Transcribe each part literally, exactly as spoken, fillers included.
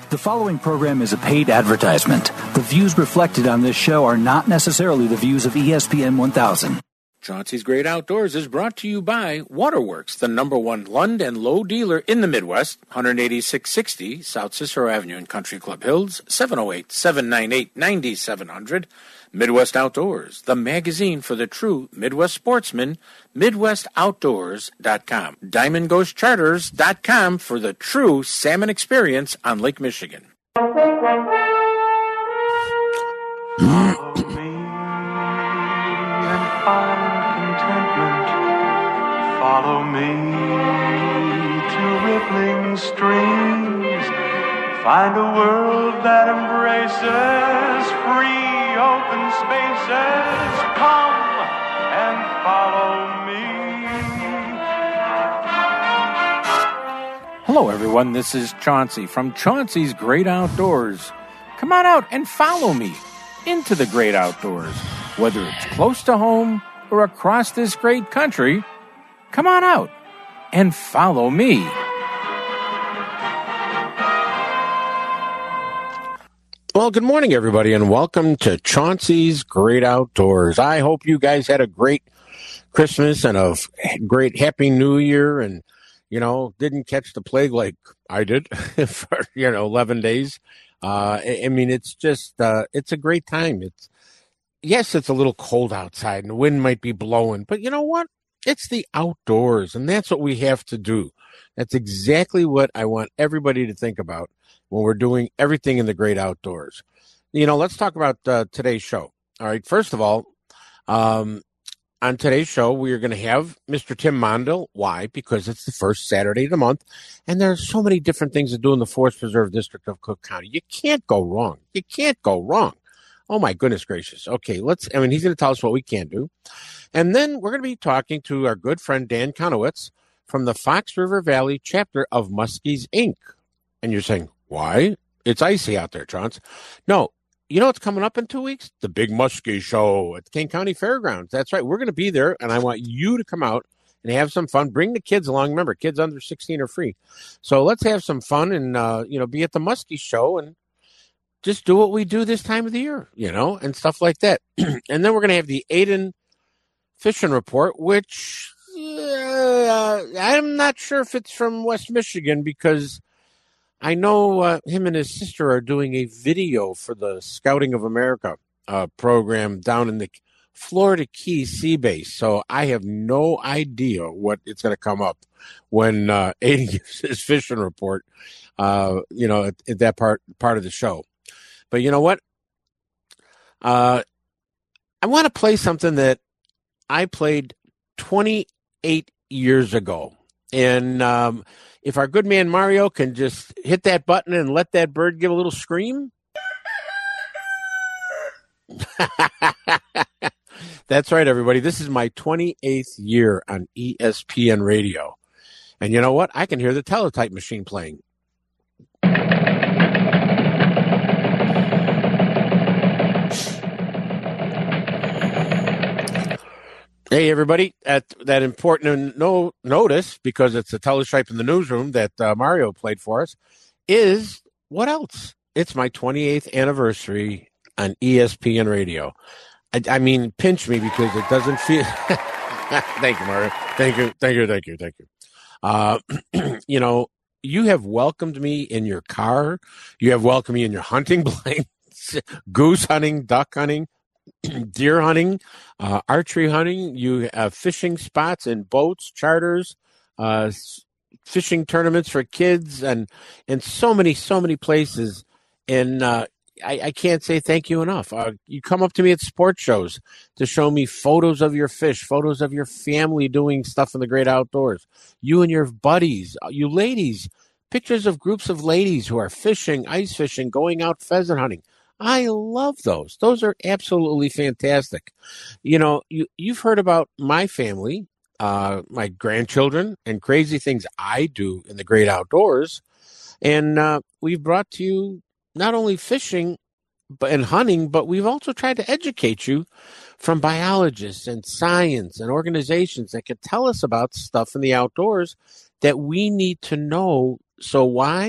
The following program is a paid advertisement. The views reflected on this show are not necessarily the views of E S P N one thousand. Chauncey's Great Outdoors is brought to you by Waterworks, the number one Lund and Lowe dealer in the Midwest, one eighty-six sixty South Cicero Avenue in Country Club Hills, seven oh eight, seven nine eight, nine seven zero zero. Midwest Outdoors, the magazine for the true Midwest sportsman, midwest outdoors dot com. diamond ghost charters dot com for the true salmon experience on Lake Michigan. Follow me and find contentment. Follow me to rippling streams. Find a world that embraces free open spaces. Come and follow me. Hello, everyone. This is Chauncey from Chauncey's Great Outdoors. Come on out and follow me into the great outdoors. Whether it's close to home or across this great country, come on out and follow me. Well, good morning, everybody, and welcome to Chauncey's Great Outdoors. I hope you guys had a great Christmas and a great Happy New Year and, you know, didn't catch the plague like I did for, you know, eleven days. Uh, I mean, it's just, uh, it's a great time. It's, yes, it's a little cold outside and the wind might be blowing, but you know what? It's the outdoors, and that's what we have to do. That's exactly what I want everybody to think about when we're doing everything in the great outdoors. You know, let's talk about uh, today's show. All right. First of all, um, on today's show, we are going to have Mister Tim Mondel. Why? Because it's the first Saturday of the month, and there are so many different things to do in the Forest Preserve District of Cook County. You can't go wrong. You can't go wrong. Oh, my goodness gracious. Okay, let's, I mean, he's going to tell us what we can do. And then we're going to be talking to our good friend Dan Conowitz from the Fox River Valley chapter of Muskies, Incorporated. And you're saying, why? It's icy out there, Chance. No, you know what's coming up in two weeks? The Big Muskie Show at the King County Fairgrounds. That's right. We're going to be there, and I want you to come out and have some fun. Bring the kids along. Remember, kids under sixteen are free. So let's have some fun and, uh, you know, be at the Muskie Show and just do what we do this time of the year, you know, and stuff like that. And then we're going to have the Aiden Fishing Report, which uh, I'm not sure if it's from West Michigan because I know uh, him and his sister are doing a video for the Scouting of America uh, program down in the Florida Keys Sea Base. So I have no idea what it's going to come up when uh, Aiden gives his fishing report, uh, you know, at, at that part part of the show. But you know what? Uh, I want to play something that I played twenty-eight years ago. And um, if our good man Mario can just hit that button and let that bird give a little scream. That's right, everybody. This is my twenty-eighth year on E S P N radio. And you know what? I can hear the teletype machine playing. Hey, everybody, at that important no, notice, because it's a telestripe in the newsroom that uh, Mario played for us, is what else? It's my twenty-eighth anniversary on E S P N radio. I, I mean, pinch me because it doesn't feel... Thank you, Mario. Thank you, thank you, thank you, thank you. Uh, you know, you have welcomed me in your car. You have welcomed me in your hunting blankets, goose hunting, duck hunting, deer hunting, uh, archery hunting. You have fishing spots and boats, charters, uh, fishing tournaments for kids, and and so many, so many places. And uh, I, I can't say thank you enough. Uh, you come up to me at sports shows to show me photos of your fish, photos of your family doing stuff in the great outdoors. You and your buddies, you ladies, pictures of groups of ladies who are fishing, ice fishing, going out pheasant hunting. I love those. Those are absolutely fantastic. You know, you, you've heard about my family, uh, my grandchildren, and crazy things I do in the great outdoors. And uh, we've brought to you not only fishing but and hunting, but we've also tried to educate you from biologists and science and organizations that can tell us about stuff in the outdoors that we need to know. So why?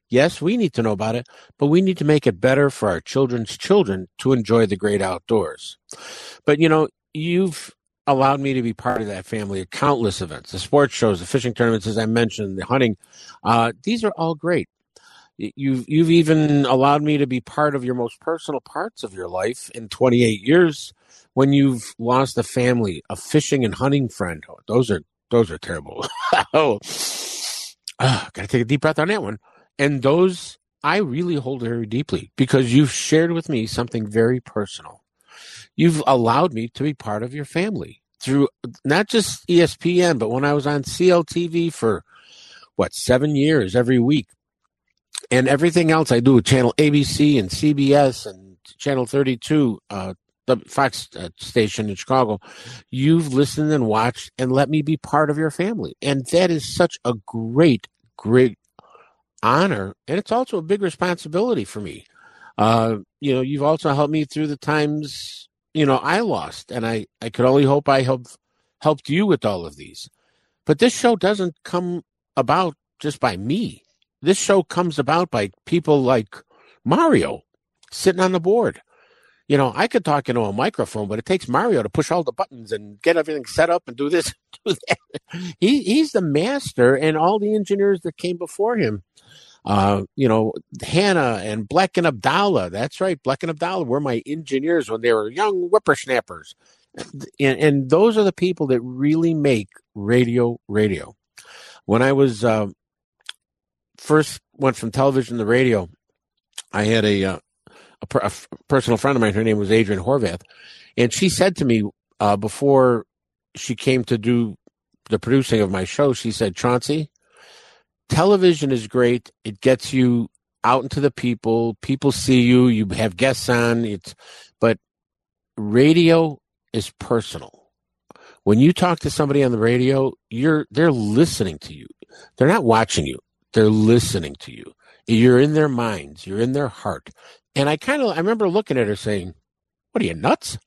Yes, we need to know about it, but we need to make it better for our children's children to enjoy the great outdoors. But, you know, you've allowed me to be part of that family at countless events, the sports shows, the fishing tournaments, as I mentioned, the hunting. Uh, these are all great. You've, you've even allowed me to be part of your most personal parts of your life in twenty-eight years when you've lost a family, a fishing and hunting friend. Oh, those are those are terrible. oh, uh, got to take a deep breath on that one. And those I really hold very deeply because you've shared with me something very personal. You've allowed me to be part of your family through not just E S P N, but when I was on C L T V for, what, seven years every week. And everything else I do with Channel A B C and C B S and Channel thirty-two, uh, the Fox uh, station in Chicago, you've listened and watched and let me be part of your family. And that is such a great, great honor. And it's also a big responsibility for me. Uh, you know, you've also helped me through the times, you know, I lost. And I, I could only hope I help, helped you with all of these. But this show doesn't come about just by me. This show comes about by people like Mario sitting on the board. You know, I could talk into a microphone, but it takes Mario to push all the buttons and get everything set up and do this, do that. He, he's the master, and all the engineers that came before him. Uh, you know, Hannah and Black and Abdallah. That's right. Black and Abdallah were my engineers when they were young whippersnappers. And, and those are the people that really make radio radio. When I was... Uh, First went from television to radio, I had a, uh, a, per, a personal friend of mine. Her name was Adrienne Horvath. And she said to me uh, before she came to do the producing of my show, she said, Chauncey, television is great. It gets you out into the people. People see you. You have guests on. It's, but radio is personal. When you talk to somebody on the radio, you're they're listening to you. They're not watching you. They're listening to you. You're in their minds. You're in their heart. And I kind of, I remember looking at her saying, what are you, nuts?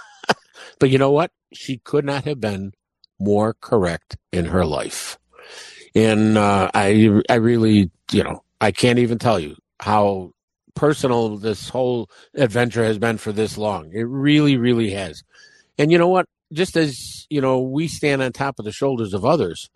But you know what? She could not have been more correct in her life. And uh, I, I really, you know, I can't even tell you how personal this whole adventure has been for this long. It really, really has. And you know what? Just as, you know, we stand on top of the shoulders of others,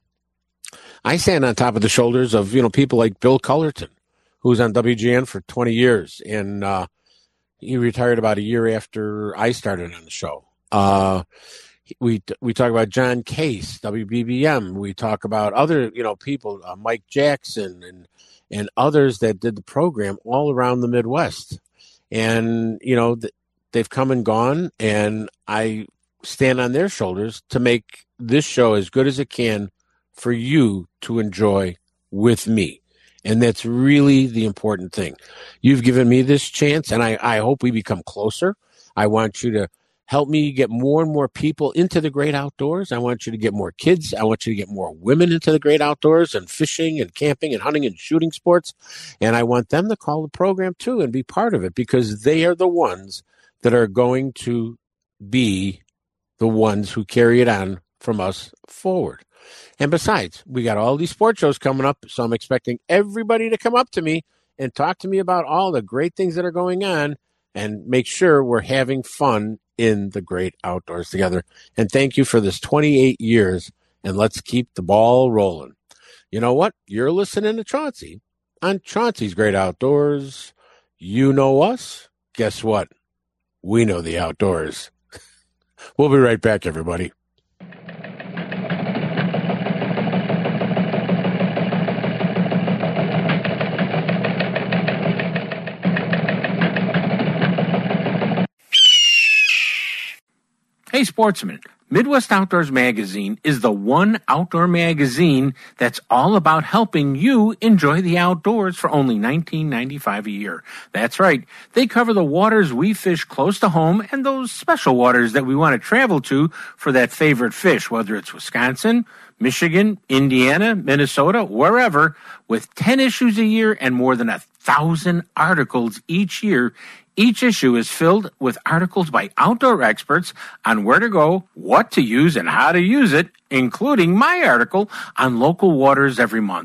I stand on top of the shoulders of, you know, people like Bill Cullerton, who was on W G N for twenty years. And uh, he retired about a year after I started on the show. Uh, we we talk about John Case, W B B M. We talk about other, you know, people, uh, Mike Jackson and and others that did the program all around the Midwest. And, you know, th- they've come and gone, and I stand on their shoulders to make this show as good as it can for you to enjoy with me. And that's really the important thing. You've given me this chance, and I, I hope we become closer. I want you to help me get more and more people into the great outdoors. I want you to get more kids. I want you to get more women into the great outdoors and fishing and camping and hunting and shooting sports. And I want them to call the program too and be part of it, because they are the ones that are going to be the ones who carry it on from us forward. And besides, we got all these sports shows coming up, so I'm expecting everybody to come up to me and talk to me about all the great things that are going on and make sure we're having fun in the great outdoors together. And thank you for this twenty-eight years, and let's keep the ball rolling. You know what? You're listening to Chauncey on Chauncey's Great Outdoors. You know us. Guess what? We know the outdoors. We'll be right back, everybody. Hey, sportsman, Midwest Outdoors Magazine is the one outdoor magazine that's all about helping you enjoy the outdoors for only nineteen ninety-five dollars a year. That's right. They cover the waters we fish close to home and those special waters that we want to travel to for that favorite fish, whether it's Wisconsin, Michigan, Indiana, Minnesota, wherever. With ten issues a year and more than a thousand articles each year, each issue is filled with articles by outdoor experts on where to go, what to use, and how to use it, including my article on local waters every month.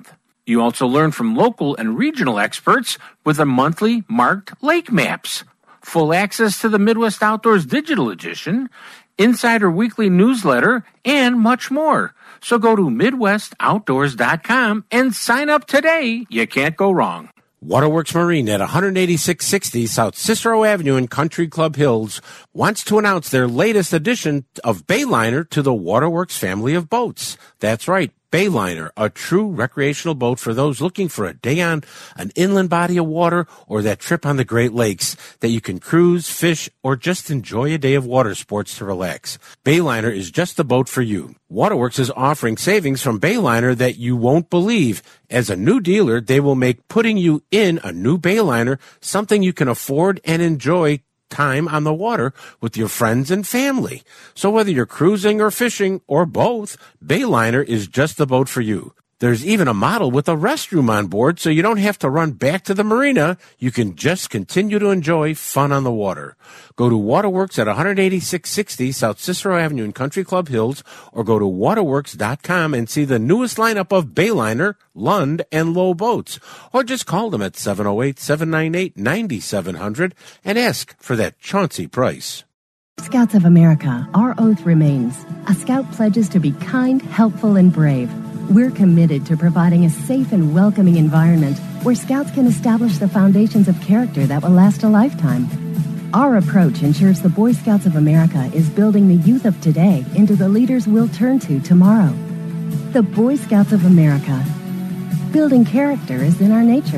You also learn from local and regional experts with the monthly marked lake maps, full access to the Midwest Outdoors Digital Edition, Insider Weekly newsletter, and much more. So go to Midwest Outdoors dot com and sign up today. You can't go wrong. Waterworks Marine at one eighty-six sixty South Cicero Avenue in Country Club Hills wants to announce their latest addition of Bayliner to the Waterworks family of boats. That's right, Bayliner, a true recreational boat for those looking for a day on an inland body of water or that trip on the Great Lakes that you can cruise, fish, or just enjoy a day of water sports to relax. Bayliner is just the boat for you. Waterworks is offering savings from Bayliner that you won't believe. As a new dealer, they will make putting you in a new Bayliner something you can afford and enjoy time on the water with your friends and family. So whether you're cruising or fishing or both, Bayliner is just the boat for you. There's even a model with a restroom on board, so you don't have to run back to the marina. You can just continue to enjoy fun on the water. Go to Waterworks at one eighty-six sixty South Cicero Avenue in Country Club Hills, or go to waterworks dot com and see the newest lineup of Bayliner, Lund, and Low boats. Or just call them at seven oh eight, seven nine eight, nine seven zero zero and ask for that Chauncey price. Scouts of America, our oath remains. A Scout pledges to be kind, helpful, and brave. We're committed to providing a safe and welcoming environment where Scouts can establish the foundations of character that will last a lifetime. Our approach ensures the Boy Scouts of America is building the youth of today into the leaders we'll turn to tomorrow. The Boy Scouts of America. Building character is in our nature.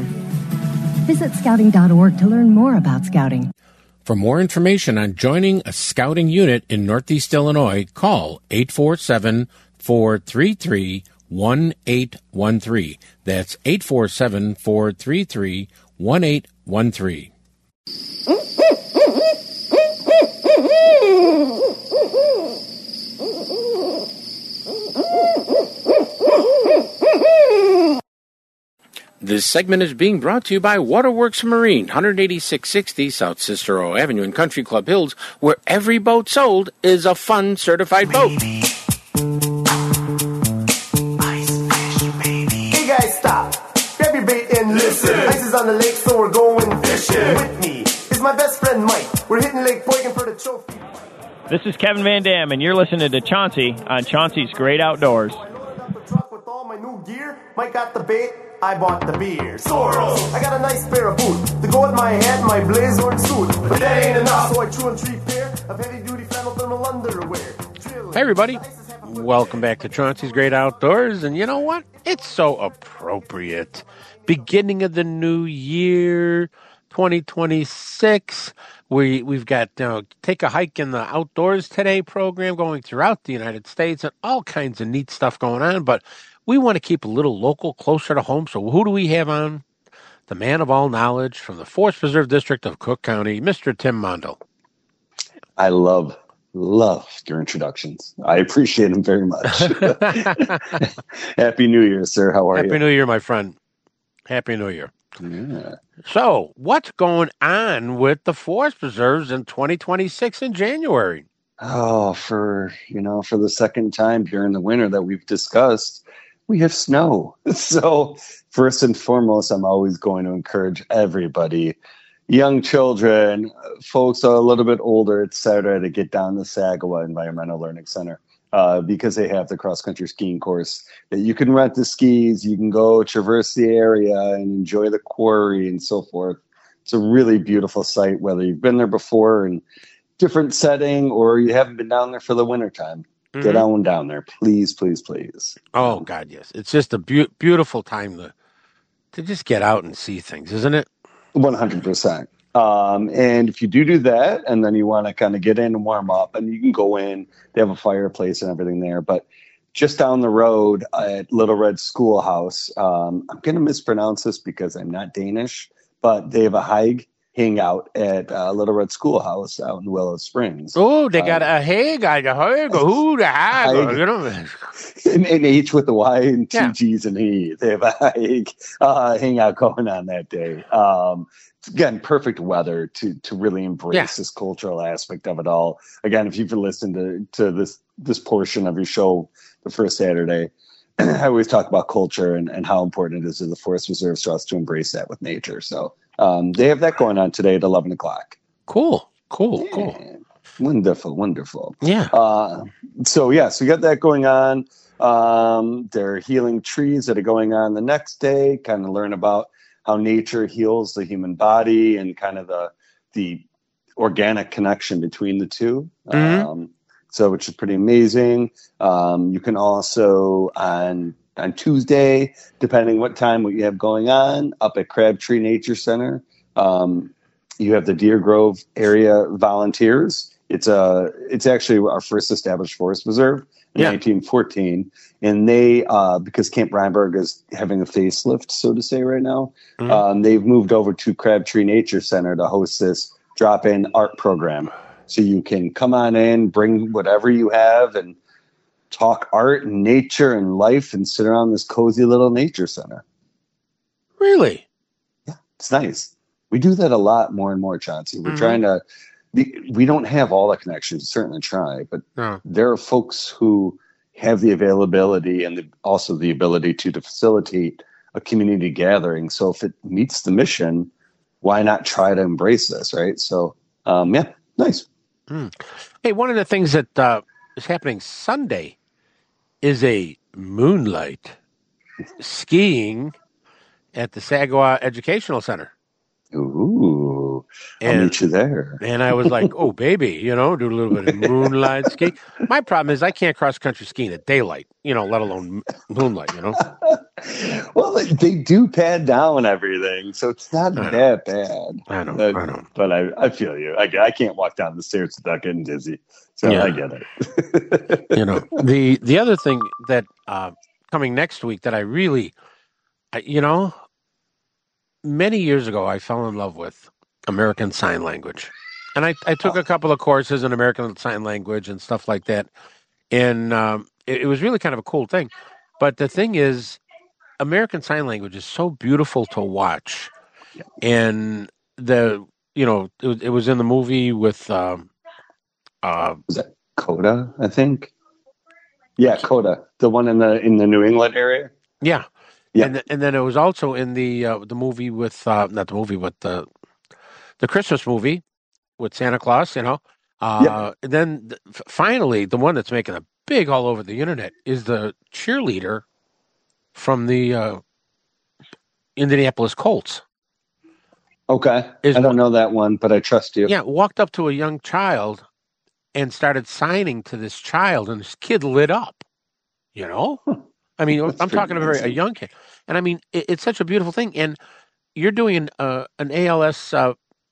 Visit scouting dot org to learn more about Scouting. For more information on joining a Scouting unit in Northeast Illinois, call eight four seven, four three three, one eight one three. That's eight four seven, four three three, one eight one three. This segment is being brought to you by Waterworks Marine, one eighty-six sixty South Cicero Avenue in Country Club Hills, where every boat sold is a fun certified boat. Baby. Hey guys, stop. Grab your bait and listen. Ice is on the lake, so we're going fishing. With me is my best friend Mike. We're hitting Lake Boykin for the trophy. This is Kevin Van Dam, and you're listening to Chauncey on Chauncey's Great Outdoors. Truck with all my new gear. Mike got the bait. I bought the beer. Soros. I got a nice pair of boots to go with my hat and my blazer and suit. But that ain't enough, so I drew a three pair of heavy-duty flannel thermal underwear. Hey, everybody. Welcome back to Chauncey's Great Outdoors. And you know what? It's so appropriate. Beginning of the new year, twenty twenty-six. We, we've got, you know, Take a Hike in the Outdoors Today program going throughout the United States and all kinds of neat stuff going on. But we want to keep a little local closer to home. So who do we have on? The man of all knowledge from the Forest Preserve District of Cook County, Mister Tim Mondel. I love, love your introductions. I appreciate them very much. Happy New Year, sir. How are Happy you? Happy New Year, my friend. Happy New Year. Yeah. So what's going on with the Forest Preserves in twenty twenty-six in January? Oh, for, you know, for the second time during the winter that we've discussed, we have snow. So first and foremost, I'm always going to encourage everybody, young children, folks are a little bit older, et cetera, to get down to Sagawa Environmental Learning Center uh, because they have the cross-country skiing course that you can rent the skis, you can go traverse the area and enjoy the quarry and so forth. It's a really beautiful site, whether you've been there before in different setting or you haven't been down there for the wintertime. Mm-hmm. Get on down there, please, please, please. Oh, God, yes. It's just a be- beautiful time to to just get out and see things, isn't it? one hundred percent. Um, and if you do do that, and then you want to kind of get in and warm up, and you can go in, they have a fireplace and everything there. But just down the road at Little Red Schoolhouse, um, I'm going to mispronounce this because I'm not Danish, but they have a Haig hangout at uh, Little Red Schoolhouse out in Willow Springs. Oh, they got uh, a Haig, a Haig, who the Haig, you know. An, an H with the Y and two yeah. G's and E. They have a Haig uh, hangout going on that day. Um, again, perfect weather to to really embrace yeah. this cultural aspect of it all. Again, if you've listened to to this this portion of your show the first Saturday, I always talk about culture and, and how important it is to the forest reserves for us to embrace that with nature. So um, they have that going on today at eleven o'clock. Cool, cool, Yeah. cool. Wonderful, wonderful. Yeah. Uh, so, yeah, so we got that going on. Um, there are healing trees that are going on the next day, kind of learn about how nature heals the human body and kind of the the organic connection between the two. Mhm. Um, so, which is pretty amazing. Um, you can also, on on Tuesday, depending what time what you have going on, up at Crabtree Nature Center, um, you have the Deer Grove area volunteers. It's a, it's actually our first established forest reserve in Yeah. nineteen fourteen, and they, uh, because Camp Reinberg is having a facelift, so to say, right now, Mhm. um, they've moved over to Crabtree Nature Center to host this drop-in art program. So you can come on in, bring whatever you have, and talk art and nature and life, and sit around this cozy little nature center. Really? It's nice. We do that a lot more and more, Chauncey. We're Mhm. trying to. We we don't have all the connections. Certainly try, but No. there are folks who have the availability and the, also the ability to, to facilitate a community gathering. So if it meets the mission, why not try to embrace this, right? So, um, yeah, nice. Hey, one of the things that uh, is happening Sunday is a moonlight skiing at the Sagwa Educational Center. Ooh, I'll And- meet you there. And I was like, oh, baby, you know, do a little bit of moonlight ski. My problem is I can't cross country skiing at daylight, you know, let alone m- moonlight, you know. Well, they, they do pad down everything, so it's not I know. that bad. I know, Uh, I know. But I, I feel you. I, I can't walk down the stairs without getting dizzy. So Yeah. I get it. You know, the the other thing that uh, coming next week that I really, I, you know, many years ago I fell in love with American Sign Language, and I, I took a couple of courses in American Sign Language and stuff like that, and um, it, it was really kind of a cool thing. But the thing is, American Sign Language is so beautiful to watch, Yeah. and the you know it, was- it was in the movie with um, uh, Was that Coda, I think? Yeah, Coda. The one in the in the New England area? yeah. Yeah. And th- and then it was also in the uh, the movie with uh, not the movie but the the Christmas movie with Santa Claus, you know. Uh, and then th- f- finally, the one that's making a big all over the internet is the cheerleader from the uh, Indianapolis Colts. Okay. Is I don't one- know that one, but I trust you. Yeah, walked up to a young child and started signing to this child, and this kid lit up. You know, I mean, That's I'm pretty talking about a very a amazing. young kid, and I mean, it, it's such a beautiful thing. And you're doing an uh, an A L S uh,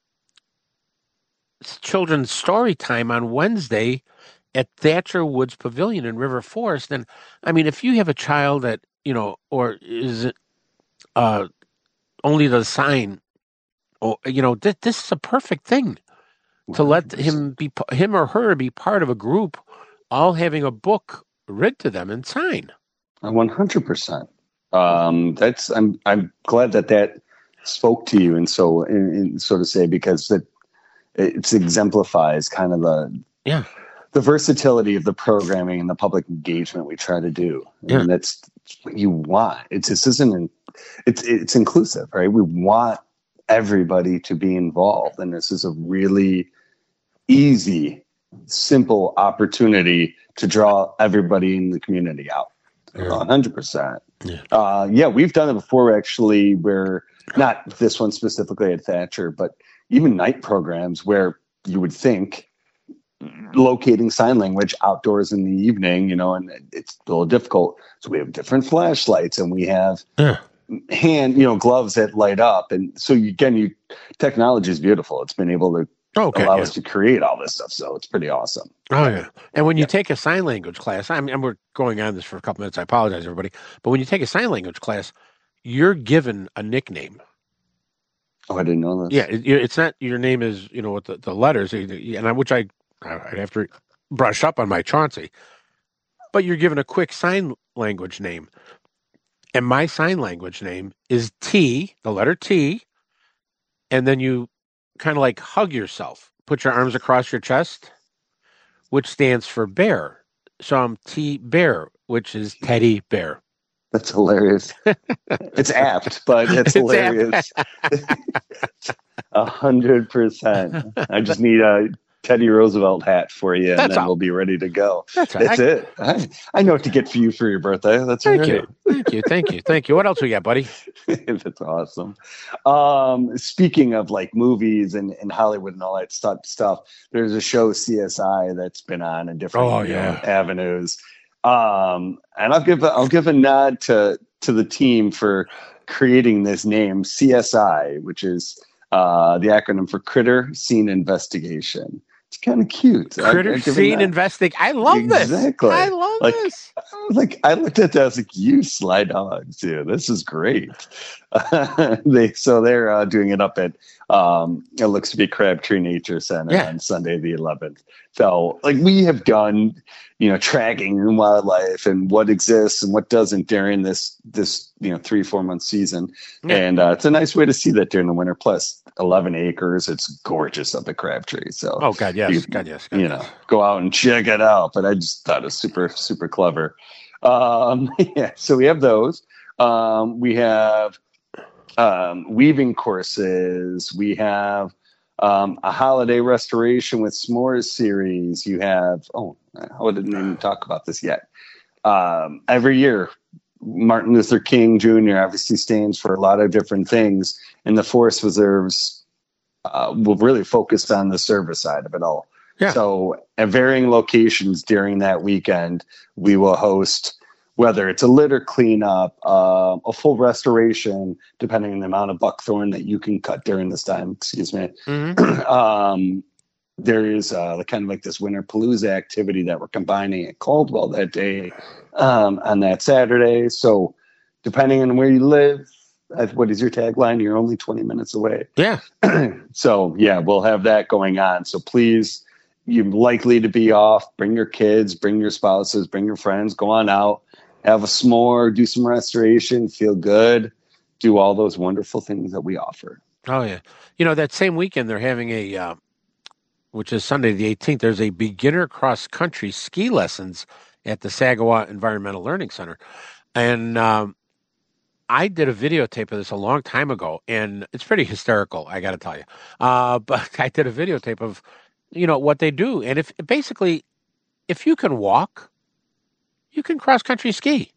children's story time on Wednesday at Thatcher Woods Pavilion in River Forest. And I mean, if you have a child that you know, or is it uh, only does sign, or you know, th- this is a perfect thing to let him be p- him or her be part of a group, all having a book read to them and sign. one hundred percent. Um, that's I'm I'm glad that that spoke to you, and so in, in, so to say, because it it exemplifies kind of the Yeah. the versatility of the programming and the public engagement we try to do. Yeah. And that's what you want. It's this isn't an, it's it's inclusive, right? We want everybody to be involved, and this is a really easy, simple opportunity to draw everybody in the community out. one hundred percent. Yeah. Uh, yeah, we've done it before, actually, where not this one specifically at Thatcher, but even night programs where you would think locating sign language outdoors in the evening, you know, and it's a little difficult. So we have different flashlights, and we have Yeah. hand, you know, gloves that light up. And so you, again, you technology is beautiful. It's been able to Okay. allow yeah. us to create all this stuff. So it's pretty awesome. Oh yeah. And when you Yeah. take a sign language class, I mean, and we're going on this for a couple minutes. I apologize, everybody. But when you take a sign language class, you're given a nickname. Oh, I didn't know this. Yeah, it, it's not your name is you know with the, the letters, and I, which I I have to brush up on my Chauncey. But you're given a quick sign language name, and my sign language name is T, the letter T, and then you kind of like hug yourself, put your arms across your chest, which stands for bear. So I'm T Bear, which is teddy bear. That's hilarious. It's apt, but it's, it's hilarious. A hundred percent. I just need a Teddy Roosevelt hat for you, and That's then all. we'll be ready to go. That's, right. That's I, it. I, I know what to get for you for your birthday. That's thank right. you, thank you, thank you, thank you. What else we got, buddy? That's awesome. Um, speaking of like movies and, and Hollywood and all that stuff, stuff, there's a show C S I that's been on in different oh, you yeah. know, avenues. Um, and I'll give a, I'll give a nod to to the team for creating this name C S I, which is uh, the acronym for Critter Scene Investigation. It's kind of cute. Critter Scene Investigation. I love exactly. this. Exactly. I love like, this. I was like, I looked at that. I was like, you sly dogs, dude. This is great. Uh, they so they're uh, doing it up at um, it looks to be Crabtree Nature Center yeah. on Sunday the eleventh. So like we have done, you know, tracking in wildlife and what exists and what doesn't during this this you know three four month season, yeah. and uh, it's a nice way to see that during the winter. Plus eleven acres, it's gorgeous up at Crabtree. So oh god yes, you, god yes, god you yes. know, go out and check it out. But I just thought it was super super clever. Um, yeah, so we have those. Um, we have um, weaving courses. We have um, a holiday restoration with s'mores series. You have, oh, I didn't even talk about this yet. Um, every year, Martin Luther King Junior obviously stands for a lot of different things, and the Forest Reserves uh, will really focus on the service side of it all. Yeah. So at varying locations during that weekend, we will host, whether it's a litter cleanup, uh, a full restoration, depending on the amount of buckthorn that you can cut during this time, excuse me. Mm-hmm. um, there is uh, kind of like this Winter Palooza activity that we're combining at Caldwell that day um, on that Saturday. So depending on where you live, what is your tagline? You're only twenty minutes away. Yeah. So, yeah, we'll have that going on. So please, you're likely to be off. Bring your kids, bring your spouses, bring your friends. Go on out, have a s'more, do some restoration, feel good, do all those wonderful things that we offer. Oh, yeah. You know, that same weekend they're having a, uh, which is Sunday the eighteenth, there's a beginner cross-country ski lessons at the Sagawau Environmental Learning Center. And um, I did a videotape of this a long time ago, and it's pretty hysterical, I got to tell you. Uh, but I did a videotape of, you know, what they do. And if basically, if you can walk, you can cross-country ski.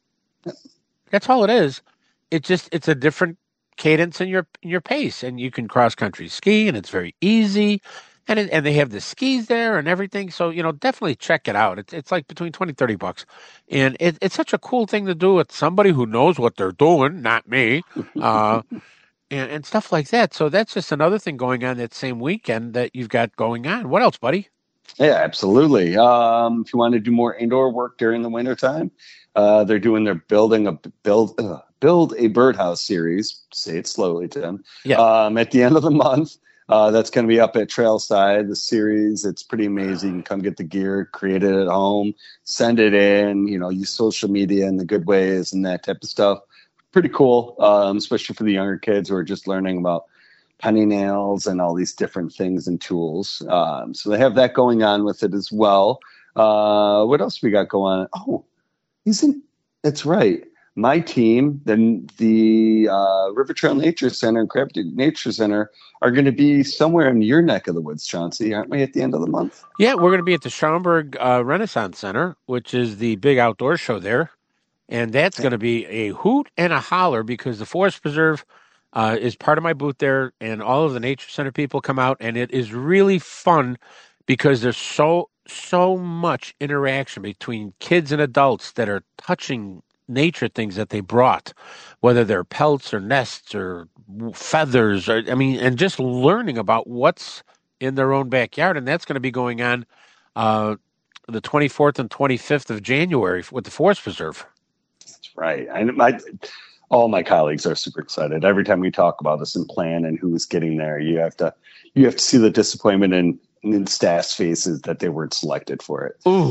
That's all it is. It's just, it's a different cadence in your in your pace, and you can cross-country ski, and it's very easy. And it, and they have the skis there and everything. So, you know, definitely check it out. It's it's like between twenty, thirty bucks. And it, it's such a cool thing to do with somebody who knows what they're doing, not me, uh, and, and stuff like that. So that's just another thing going on that same weekend that you've got going on. What else, buddy? Yeah, absolutely. Um, if you want to do more indoor work during the wintertime, uh, they're doing their building a build uh, build a birdhouse series. Say it slowly, Tim. Yeah. Um, at the end of the month. Uh, that's going to be up at Trailside, the series. It's pretty amazing. You can come get the gear, create it at home, send it in, you know, use social media in the good ways and that type of stuff. Pretty cool, um, especially for the younger kids who are just learning about penny nails and all these different things and tools. Um, so they have that going on with it as well. Uh, what else we got going on? Oh, isn't that's right. My team, then the uh, River Trail Nature Center and Crabtree Nature Center are going to be somewhere in your neck of the woods, Chauncey, aren't we, at the end of the month? Yeah, we're going to be at the Schaumburg uh, Renaissance Center, which is the big outdoor show there. And that's going to be a hoot and a holler because the Forest Preserve uh, is part of my booth there, and all of the Nature Center people come out, and it is really fun because there's so, so much interaction between kids and adults that are touching nature things that they brought, whether they're pelts or nests or feathers, or I mean, and just learning about what's in their own backyard. And that's going to be going on uh, the twenty-fourth and twenty-fifth of January with the Forest Preserve. That's right. I, my, all my colleagues are super excited. Every time we talk about this and plan and who's getting there, you have to you have to see the disappointment in in staff's faces that they weren't selected for it. Ooh.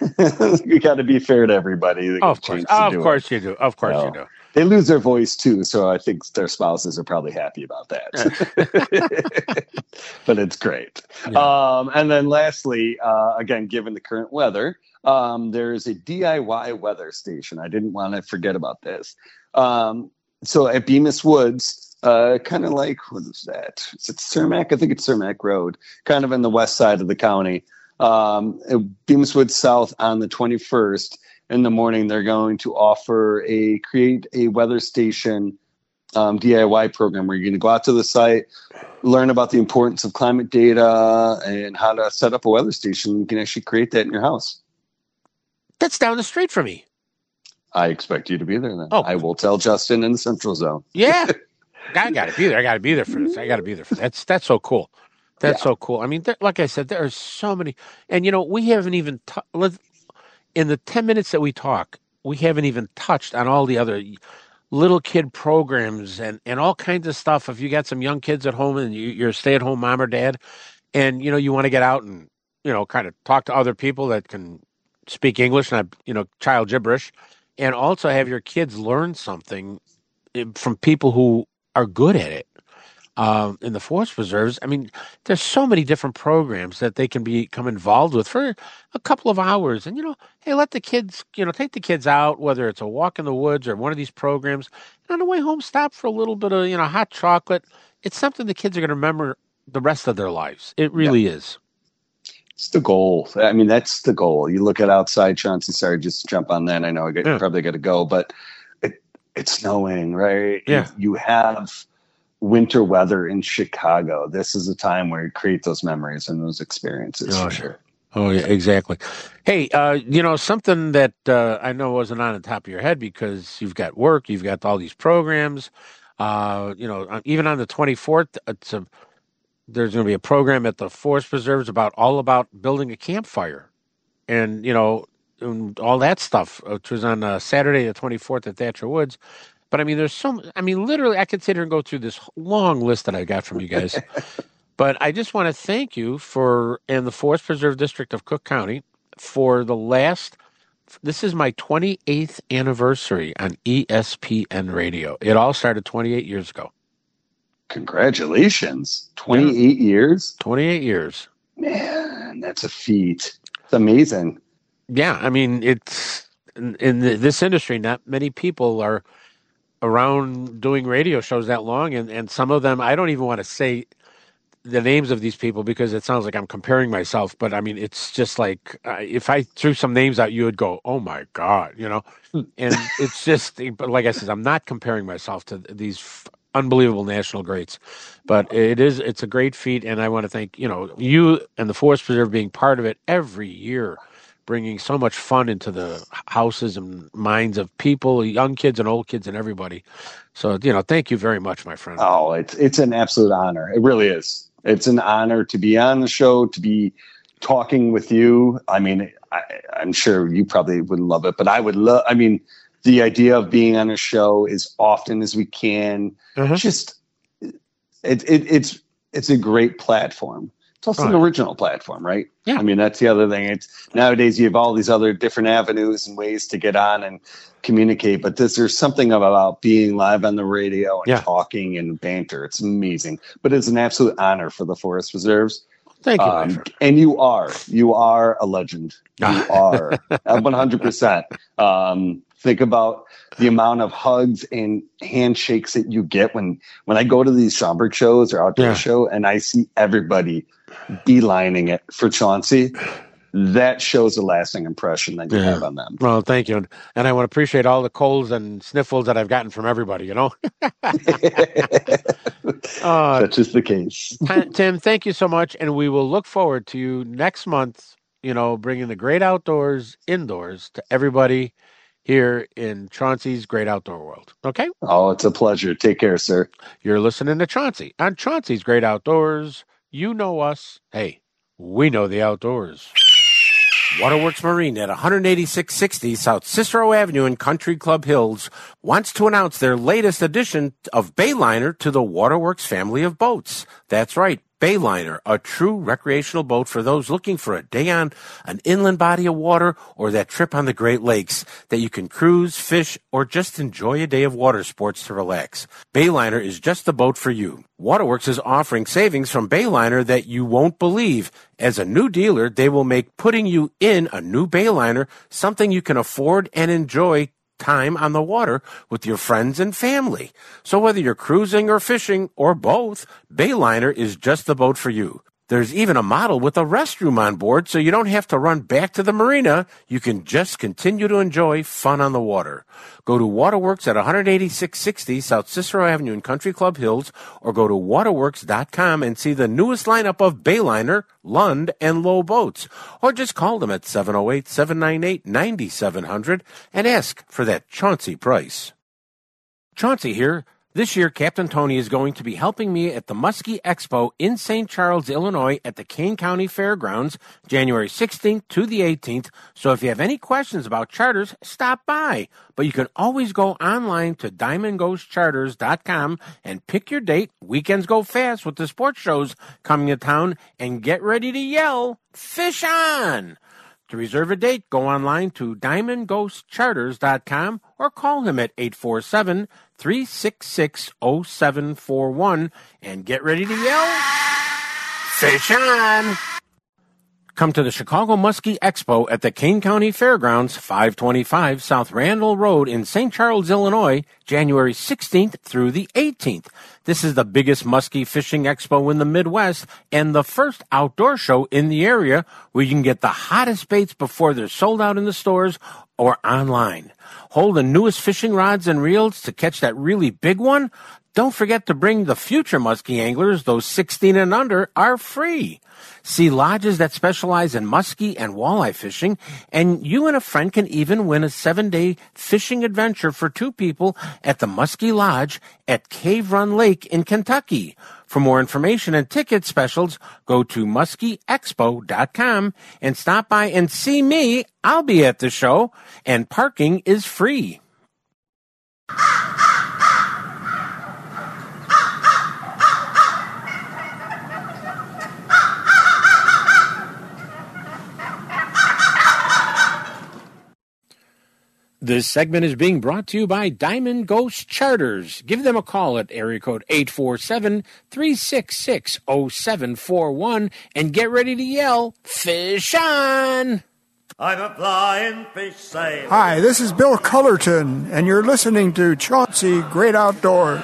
You got to be fair to everybody. Oh, of course, of course you do. Of course you, know, you do. They lose their voice too, so I think their spouses are probably happy about that. but it's great. Yeah. Um, and then lastly, uh, again, given the current weather, um, there's a D I Y weather station. I didn't want to forget about this. Um, so at Bemis Woods, uh, kind of like, what is that? Is it Cermak? I think it's Cermak Road, kind of in the west side of the county. Um, at Bemis Woods South on the twenty-first in the morning, they're going to offer a create a weather station um, D I Y program where you're going to go out to the site, learn about the importance of climate data and how to set up a weather station. You can actually create that in your house. That's down the street from me. I expect you to be there then. Oh. I will tell Justin in the Central Zone. Yeah. I got to be there. I got to be there for this. I got to be there for that. That's that's so cool. That's yeah. so cool. I mean, there, like I said, there are so many. And, you know, we haven't even, t- in the ten minutes that we talk, we haven't even touched on all the other little kid programs and, and all kinds of stuff. If you got some young kids at home and you, you're a stay-at-home mom or dad and, you know, you want to get out and, you know, kind of talk to other people that can speak English, not, you know, child gibberish, and also have your kids learn something from people who are good at it. Um, in the forest preserves, I mean, there's so many different programs that they can become involved with for a couple of hours. And, you know, hey, let the kids, you know, take the kids out, whether it's a walk in the woods or one of these programs. And on the way home, stop for a little bit of, you know, hot chocolate. It's something the kids are going to remember the rest of their lives. It really yeah. is. It's the goal. I mean, that's the goal. You look at outside, Chauncey, sorry, just jump on that. I know I get, yeah. probably got to go, but it, it's snowing, right? Yeah. You have winter weather in Chicago. This is a time where you create those memories and those experiences. Oh, sure. Oh, yeah, exactly. Hey, uh, you know, something that uh, I know wasn't on the top of your head because you've got work, you've got all these programs. Uh, you know, even on the twenty-fourth, it's a, there's going to be a program at the Forest Preserves about all about building a campfire and, you know, and all that stuff, which was on uh, Saturday the twenty-fourth at Thatcher Woods. But, I mean, there's some, I mean, literally, I could sit here and go through this long list that I got from you guys. But I just want to thank you for, in the Forest Preserve District of Cook County, for the last, this is my twenty-eighth anniversary on E S P N Radio. It all started twenty-eight years ago. Congratulations. twenty-eight yeah. years? twenty-eight years. Man, that's a feat. It's amazing. Yeah, I mean, it's, in, in the, this industry, not many people are around doing radio shows that long, and, and some of them, I don't even want to say the names of these people because it sounds like I'm comparing myself, but I mean, it's just like, uh, if I threw some names out, you would go, oh my God, you know? And it's just, but like I said, I'm not comparing myself to these f- unbelievable national greats, but it is, it's a great feat. And I want to thank, you know, you and the Forest Preserve being part of it every year, bringing so much fun into the houses and minds of people, young kids and old kids and everybody. So, you know, thank you very much, my friend. Oh, it's it's an absolute honor. It really is. It's an honor to be on the show, to be talking with you. I mean, I, I'm sure you probably wouldn't love it, but I would love, I mean, the idea of being on a show as often as we can, uh-huh. just, it, it, it's, it's a great platform. It's also right. an original platform, right? Yeah. I mean, that's the other thing. It's nowadays you have all these other different avenues and ways to get on and communicate, but this, there's something about being live on the radio and yeah. talking and banter. It's amazing, but it's an absolute honor for the Forest Preserves. Thank you, um, and you are, you are a legend. You are one hundred percent. Um, think about the amount of hugs and handshakes that you get when, when I go to these Schaumburg shows or outdoor yeah. show and I see everybody beelining it for Chauncey. That shows a lasting impression that you yeah. have on them. Well, thank you. And I want to appreciate all the colds and sniffles that I've gotten from everybody, you know? uh, Such is the case. Tim, thank you so much. And we will look forward to you next month, you know, bringing the great outdoors indoors to everybody here in Chauncey's Great Outdoor World. Okay? Oh, it's a pleasure. Take care, sir. You're listening to Chauncey on Chauncey's Great Outdoors. You know us. Hey, we know the outdoors. Waterworks Marine at one eighty-six sixty South Cicero Avenue in Country Club Hills wants to announce their latest addition of Bayliner to the Waterworks family of boats. That's right, Bayliner, a true recreational boat for those looking for a day on an inland body of water or that trip on the Great Lakes that you can cruise, fish, or just enjoy a day of water sports to relax. Bayliner is just the boat for you. Waterworks is offering savings from Bayliner that you won't believe. As a new dealer, they will make putting you in a new Bayliner something you can afford and enjoy time on the water with your friends and family. So whether you're cruising or fishing or both, Bayliner is just the boat for you. There's even a model with a restroom on board, so you don't have to run back to the marina. You can just continue to enjoy fun on the water. Go to Waterworks at one eighty-six sixty South Cicero Avenue in Country Club Hills, or go to waterworks dot com and see the newest lineup of Bayliner, Lund, and Low boats. Or just call them at seven oh eight, seven nine eight, nine seven zero zero and ask for that Chauncey price. Chauncey here. This year, Captain Tony is going to be helping me at the Muskie Expo in Saint Charles, Illinois at the Kane County Fairgrounds, January sixteenth to the eighteenth. So if you have any questions about charters, stop by. But you can always go online to diamond ghost charters dot com and pick your date. Weekends go fast with the sports shows coming to town, and get ready to yell, "Fish on!" To reserve a date, go online to diamond ghost charters dot com or call him at eight four seven, three six six, zero seven four one and get ready to yell, "Fish on!" Come to the Chicago Muskie Expo at the Kane County Fairgrounds, five twenty-five South Randall Road in Saint Charles, Illinois, January sixteenth through the eighteenth. This is the biggest muskie fishing expo in the Midwest and the first outdoor show in the area where you can get the hottest baits before they're sold out in the stores or online. Hold the newest fishing rods and reels to catch that really big one. Don't forget to bring the future muskie anglers. Those sixteen and under are free. See lodges that specialize in muskie and walleye fishing, and you and a friend can even win a seven-day fishing adventure for two people at the Muskie Lodge at Cave Run Lake in Kentucky. For more information and ticket specials, go to muskie expo dot com and stop by and see me. I'll be at the show, and parking is free. This segment is being brought to you by Diamond Ghost Charters. Give them a call at area code eight four seven, three six six, zero seven four one and get ready to yell, "Fish on!" I'm a flying fish sailor. Hi, this is Bill Cullerton, and you're listening to Chauncey Great Outdoors.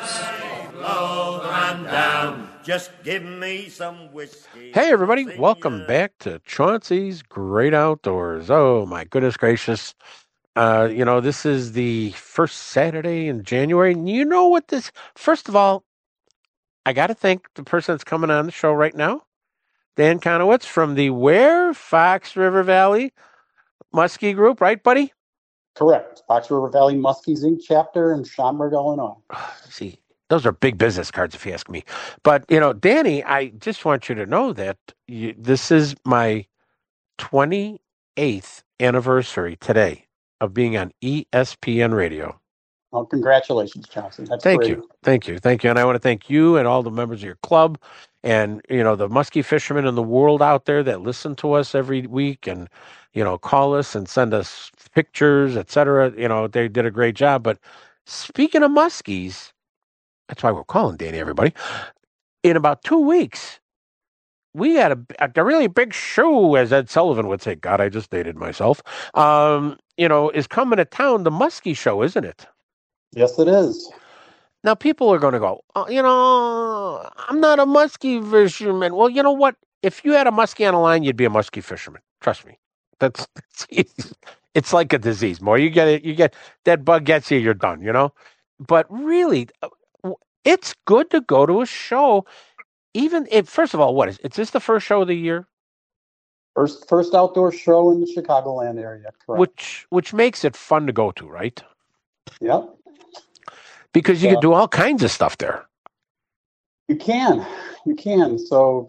Over and down, just give me some whiskey. Hey, everybody. Welcome back to Chauncey's Great Outdoors. Oh, my goodness gracious. Uh, you know, this is the first Saturday in January. And you know what this, first of all, I got to thank the person that's coming on the show right now, Dan Conowitz from the where? Fox River Valley Muskie Group, right, buddy? Correct. Fox River Valley Muskies Incorporated chapter in Schaumburg, Illinois. See, those are big business cards if you ask me. But, you know, Danny, I just want you to know that you, this is my twenty-eighth anniversary today of being on E S P N Radio. Well, congratulations, Johnson. That's thank great. you. Thank you. Thank you. And I want to thank you and all the members of your club and, you know, the muskie fishermen in the world out there that listen to us every week and, you know, call us and send us pictures, et cetera. You know, they did a great job. But speaking of muskies, that's why we're calling Danny, everybody. In about two weeks, we had a, a really big show, as Ed Sullivan would say. God, I just dated myself. Um, you know, is coming to town, the Muskie Show, isn't it? Yes, it is. Now, people are going to go, oh, you know, I'm not a muskie fisherman. Well, you know what? If you had a muskie on a line, you'd be a muskie fisherman. Trust me. That's, that's it's like a disease. More you get it, you get that bug gets you, you're done. You know. But really, it's good to go to a show. Even if, first of all, what is is this the first show of the year? First, first outdoor show in the Chicagoland area, correct? Which which makes it fun to go to, right? Yep. Because you yeah. can do all kinds of stuff there. You can, you can. So,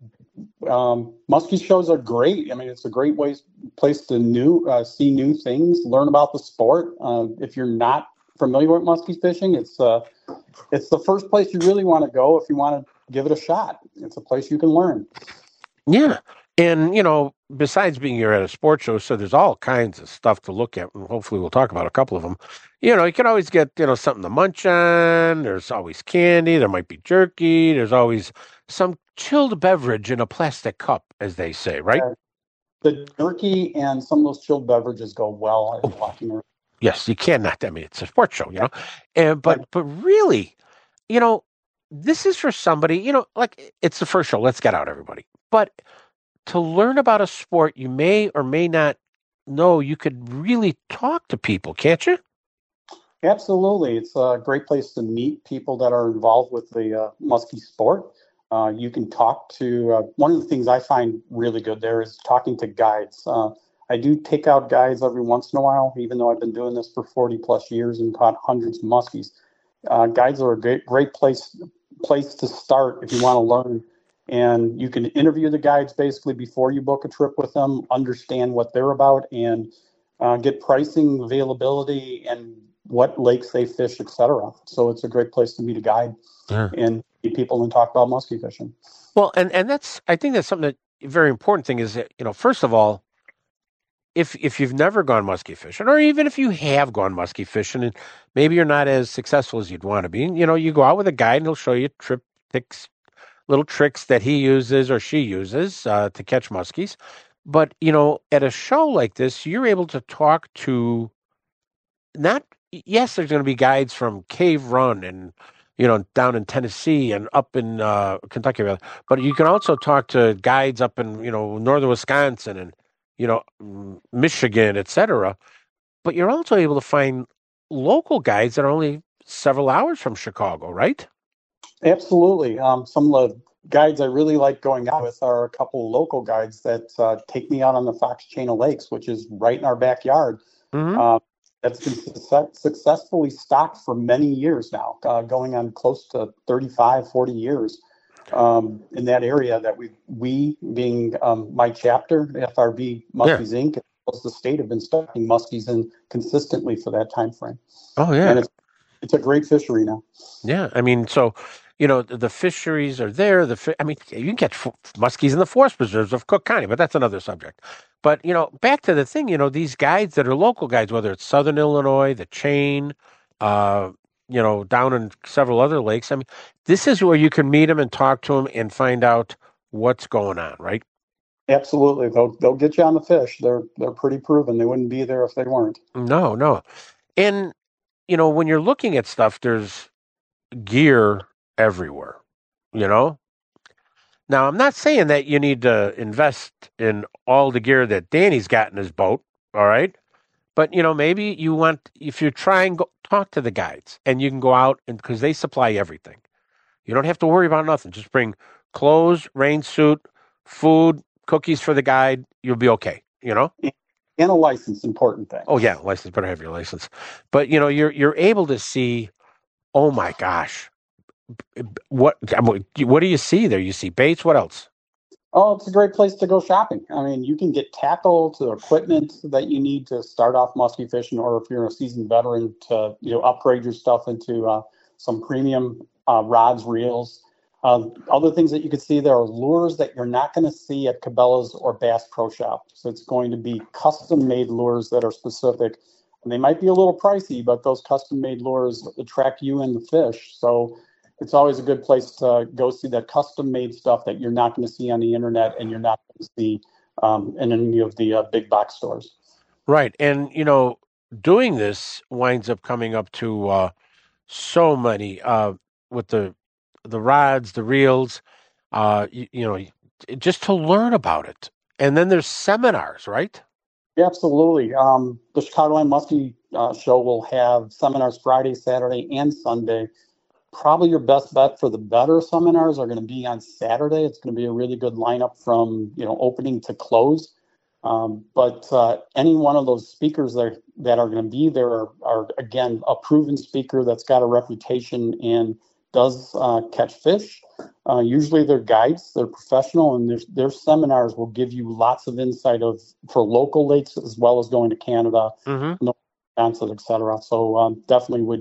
um, muskie shows are great. I mean, it's a great way, place to new uh, see new things, learn about the sport. Uh, if you're not familiar with muskie fishing, it's uh, it's the first place you really want to go if you want to give it a shot. It's a place you can learn. Yeah. And, you know, besides being here at a sports show, so there's all kinds of stuff to look at, and hopefully we'll talk about a couple of them. You know, you can always get, you know, something to munch on. There's always candy. There might be jerky. There's always some chilled beverage in a plastic cup, as they say, right? Uh, the jerky and some of those chilled beverages go well at walking around. Yes, you cannot. I mean, it's a sports show, you know. And, but, but really, you know, this is for somebody, you know, like it's the first show. Let's get out, everybody. But to learn about a sport you may or may not know, you could really talk to people, can't you? Absolutely. It's a great place to meet people that are involved with the uh, muskie sport. Uh, you can talk to, uh, one of the things I find really good there is talking to guides. Uh, I do take out guides every once in a while, even though I've been doing this for forty plus years and caught hundreds of muskies. Uh, guides are a great, great place, place to start if you want to learn. And you can interview the guides basically before you book a trip with them, understand what they're about, and uh, get pricing, availability, and what lakes they fish, et cetera. So it's a great place to meet a guide yeah. and meet people and talk about muskie fishing. Well, and, and that's, I think that's something that, very important thing is that, you know, first of all, if if you've never gone muskie fishing, or even if you have gone muskie fishing and maybe you're not as successful as you'd want to be, you know, you go out with a guide and he'll show you trip picks, little tricks that he uses or she uses uh, to catch muskies. But, you know, at a show like this, you're able to talk to not, yes, there's going to be guides from Cave Run and, you know, down in Tennessee and up in uh, Kentucky, but you can also talk to guides up in, you know, northern Wisconsin and, you know, Michigan, et cetera. But you're also able to find local guides that are only several hours from Chicago, right? Absolutely. Um, some of the guides I really like going out with are a couple of local guides that uh, take me out on the Fox Chain of Lakes, which is right in our backyard. Mm-hmm. Uh, that's been su- successfully stocked for many years now, uh, going on close to thirty-five, forty years um, in that area that we, we being um, my chapter, F R B Muskies yeah. Incorporated, as well as the state have been stocking muskies in consistently for that time frame. Oh, yeah. And it's, it's a great fishery now. Yeah. I mean, so, you know, the, the fisheries are there. The fi- I mean, you can catch f- muskies in the forest preserves of Cook County, but that's another subject. But, you know, back to the thing, you know, these guides that are local guides, whether it's Southern Illinois, the Chain, uh, you know, down in several other lakes. I mean, this is where you can meet them and talk to them and find out what's going on, right? Absolutely. They'll, they'll get you on the fish. They're, they're pretty proven. They wouldn't be there if they weren't. No, no. And, you know, when you're looking at stuff, there's gear everywhere, you know? Now, I'm not saying that you need to invest in all the gear that Danny's got in his boat, all right? But, you know, maybe you want, if you try and go talk to the guides and you can go out and because they supply everything. You don't have to worry about nothing. Just bring clothes, rain suit, food, cookies for the guide. You'll be okay, you know? And a license, important thing. Oh, yeah, license, better have your license. But, you know, you're you're able to see, oh, my gosh. What what do you see there? You see baits. What else? Oh, it's a great place to go shopping. I mean, you can get tackle to equipment that you need to start off muskie fishing, or if you're a seasoned veteran, to you know upgrade your stuff into uh, some premium uh, rods, reels. Uh, other things that you can see there are lures that you're not going to see at Cabela's or Bass Pro Shop. So it's going to be custom-made lures that are specific. And they might be a little pricey, but those custom-made lures attract you and the fish. So it's always a good place to go see that custom-made stuff that you're not going to see on the internet and you're not going to see um, in any of the uh, big box stores. Right. And, you know, doing this winds up coming up to uh, so many uh, with the the rods, the reels, uh, you, you know, just to learn about it. And then there's seminars, right? Yeah, absolutely. Um, the Chicagoland Muskie uh, Show will have seminars Friday, Saturday, and Sunday. Probably your best bet for the better seminars are going to be on Saturday. It's going to be a really good lineup from, you know, opening to close. Um, but uh, any one of those speakers that, that are going to be there are, are, again, a proven speaker that's got a reputation and does uh, catch fish. Uh, usually they're guides, they're professional, and their, their seminars will give you lots of insight of for local lakes as well as going to Canada, mm-hmm. North Wisconsin, et cetera. So um, definitely would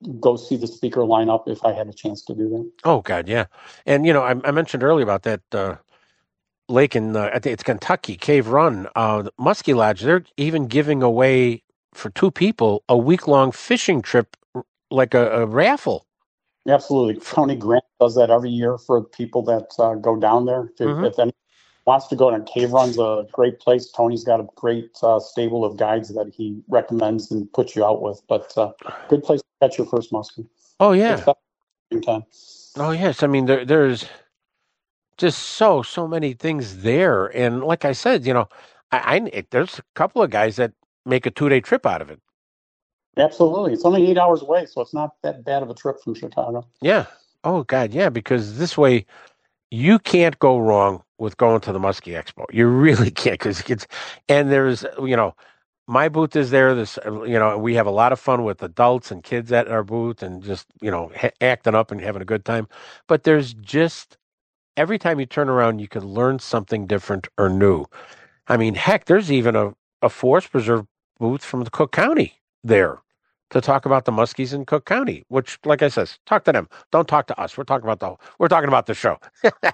go see the speaker lineup if I had a chance to do that. Oh God, yeah. And you know, I, I mentioned earlier about that uh, lake in uh, I think it's Kentucky, Cave Run, uh, Muskie Lodge. They're even giving away for two people a week long fishing trip, like a, a raffle. Absolutely, Tony Grant does that every year for people that uh, go down there. If, Mhm. if anyone wants to go to Cave Run's a great place. Tony's got a great uh, stable of guides that he recommends and puts you out with. But uh, good place to catch your first muskie. Oh yeah. Especially time. Oh yes. I mean, there, there's just so so many things there, and like I said, you know, I, I there's a couple of guys that make a two day trip out of it. Absolutely, it's only eight hours away, so it's not that bad of a trip from Chicago. Yeah. Oh God, yeah. Because this way, you can't go wrong with going to the Muskie Expo. You really can't, because it's and there's you know, my booth is there. This you know, we have a lot of fun with adults and kids at our booth, and just you know, ha- acting up and having a good time. But there's just every time you turn around, you can learn something different or new. I mean, heck, there's even a, a forest preserve booth from the Cook County there to talk about the muskies in Cook County, which, like I says, talk to them. Don't talk to us. We're talking about the we're talking about the show.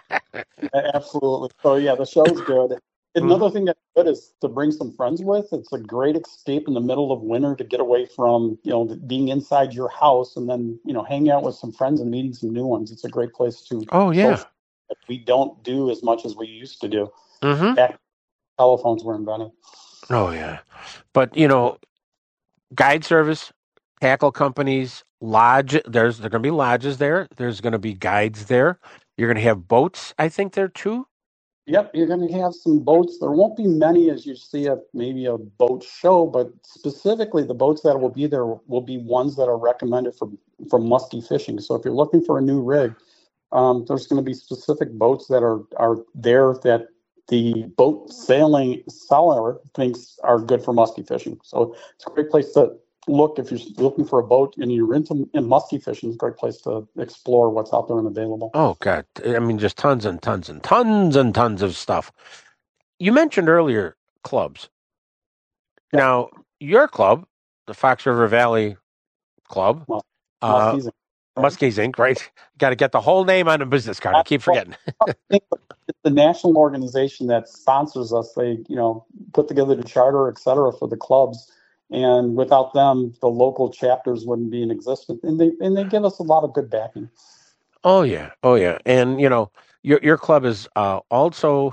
Absolutely. So yeah, the show's good. Another thing that's good is to bring some friends with. It's a great escape in the middle of winter to get away from, you know, being inside your house and then, you know, hang out with some friends and meeting some new ones. It's a great place to. Oh yeah. social that we don't do as much as we used to do. Mm-hmm. Back telephones were invented. Oh yeah, but you know, guide service, tackle companies, lodge. There's there going to be lodges there. There's going to be guides there. You're going to have boats, I think, there too. Yep, you're going to have some boats. There won't be many as you see at maybe a boat show, but specifically the boats that will be there will be ones that are recommended for, for muskie fishing. So if you're looking for a new rig, um, there's going to be specific boats that are, are there that the boat sailing seller thinks are good for muskie fishing. So it's a great place to look if you're looking for a boat and you're into in muskie fishing. It's a great place to explore what's out there and available. Oh God, I mean, just tons and tons and tons and tons of stuff. You mentioned earlier clubs. Yeah. Now your club, the Fox River Valley Club, Well, uh, Muskies, Muskies Incorporated, right? Got to get the whole name on the business card. I keep forgetting. it's the national organization that sponsors us. They, you know, put together the charter, et cetera, for the clubs. And without them, the local chapters wouldn't be in existence. And they and they give us a lot of good backing. Oh yeah, oh yeah, and you know your your club is uh, also.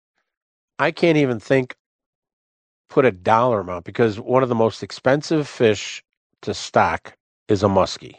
I can't even think put a dollar amount because one of the most expensive fish to stock is a muskie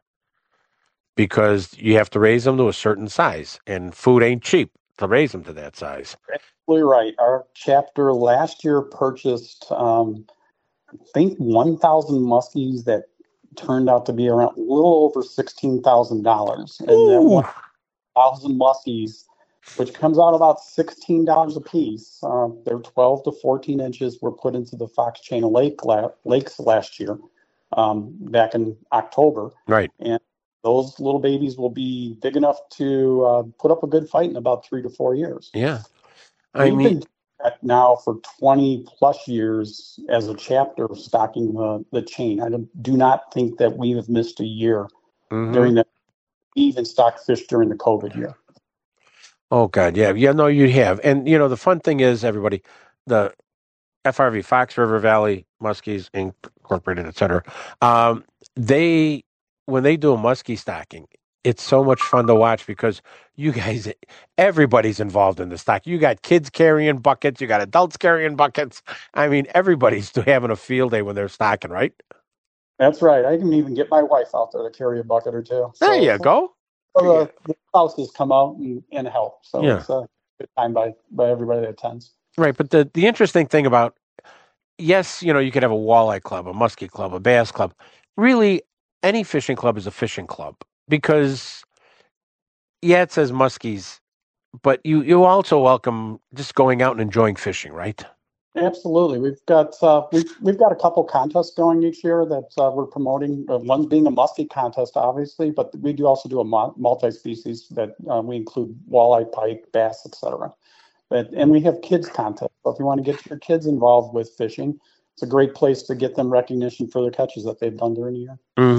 because you have to raise them to a certain size, and food ain't cheap to raise them to that size. Absolutely right. Our chapter last year purchased. Um, I think one thousand muskies that turned out to be around a little over sixteen thousand dollars. And that one thousand muskies, which comes out about sixteen dollars a piece, uh, they're twelve to fourteen inches, were put into the Fox Chain of Lake la- Lakes last year, um, back in October. Right. And those little babies will be big enough to uh, put up a good fight in about three to four years. Yeah. I We've mean, been that now for twenty plus years as a chapter stocking the, the chain. I don't, do not think that we have missed a year mm-hmm. during that. We even stocked fish during the COVID year. Oh God, yeah, yeah, no, you have, and you know the fun thing is, everybody, the F R V, Fox River Valley Muskies Incorporated, et cetera. Um, they when they do a muskie stocking, it's so much fun to watch because you guys, everybody's involved in the stock. You got kids carrying buckets, you got adults carrying buckets. I mean, everybody's having a field day when they're stocking, right? That's right. I can even get my wife out there to carry a bucket or two. So, there you go. So the, the spouses come out and, and help. So yeah. It's a good time by, by everybody that attends. Right. But the, the interesting thing about, yes, you know, you could have a walleye club, a muskie club, a bass club. Really, any fishing club is a fishing club because, yeah, it says muskies, but you, you also welcome just going out and enjoying fishing, right? Absolutely. We've got uh, we've we've got a couple contests going each year that uh, we're promoting. Uh, one being a muskie contest, obviously, but we do also do a multi-species that uh, we include walleye, pike, bass, et cetera. But and we have kids contests. So if you want to get your kids involved with fishing, it's a great place to get them recognition for their catches that they've done during the year. Mm-hmm.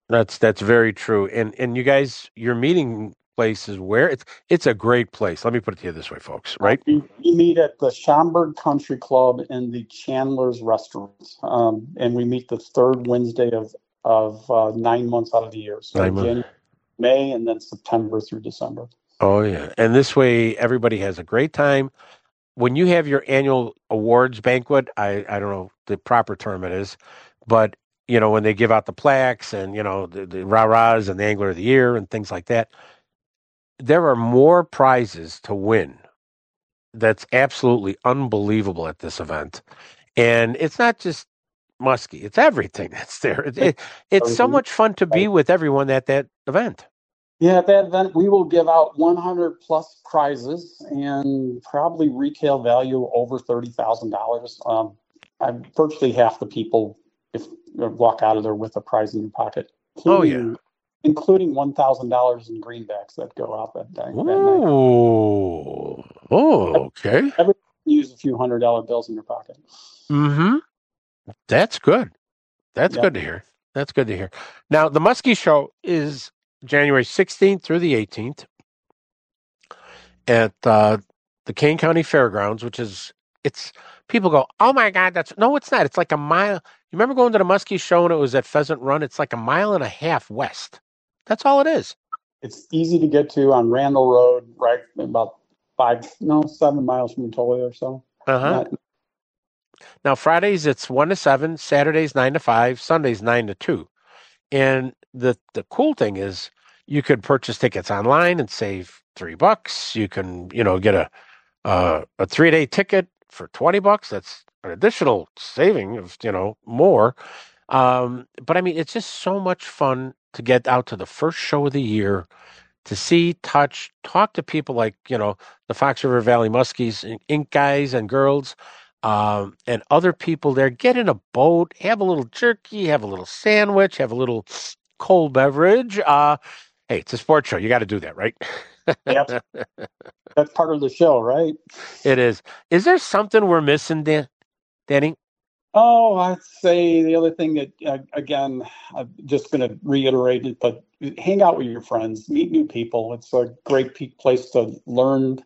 That's that's very true. And and you guys, your meeting place is where? It's it's a great place. Let me put it to you this way, folks, right? We, we meet at the Schaumburg Country Club in the Chandler's Restaurant, um, and we meet the third Wednesday of of uh, nine months out of the year. So Nine months. January, May, and then September through December. Oh yeah. And this way everybody has a great time. When you have your annual awards banquet, I, I don't know the proper term it is, but you know, when they give out the plaques and, you know, the, the rah-rahs and the Angler of the Year and things like that, there are more prizes to win. That's absolutely unbelievable at this event. And it's not just muskie, it's everything that's there. It, it, it's so much fun to be with everyone at that event. Yeah, at that event, we will give out one hundred plus prizes and probably retail value over thirty thousand dollars. Um, I'm virtually half the people if walk out of there with a prize in your pocket. Oh, yeah. Including one thousand dollars in greenbacks that go out that day. Oh, oh, okay. Everyone use a few hundred dollar bills in your pocket. Mm-hmm. That's good. That's Yep. good to hear. That's good to hear. Now, the Muskie Show is January sixteenth through the eighteenth at uh, the Kane County Fairgrounds, which is, it's, people go, oh my God, that's, no, it's not. It's like a mile. You remember going to the Muskie Show and it was at Pheasant Run? It's like a mile and a half west. That's all it is. It's easy to get to on Randall Road, right about five, no, seven miles from Toledo or so. Uh-huh. Not- Now, Fridays, it's one to seven, Saturdays, nine to five, Sundays, nine to two. And the, the cool thing is you could purchase tickets online and save three bucks. You can, you know, get a, uh, a three-day ticket for twenty bucks. That's an additional saving of, you know, more. Um, but I mean, it's just so much fun to get out to the first show of the year, to see, touch, talk to people like, you know, the Fox River Valley Muskies, Ink guys and girls, um, and other people there. Get in a boat, have a little jerky, have a little sandwich, have a little cold beverage. Uh, hey, it's a sports show. You got to do that, right? Yep. That's part of the show, right? It is. Is there something we're missing, Dan- Danny? Oh, I'd say the other thing that, uh, again, I'm just going to reiterate it, but hang out with your friends, meet new people. It's a great pe- place to learn,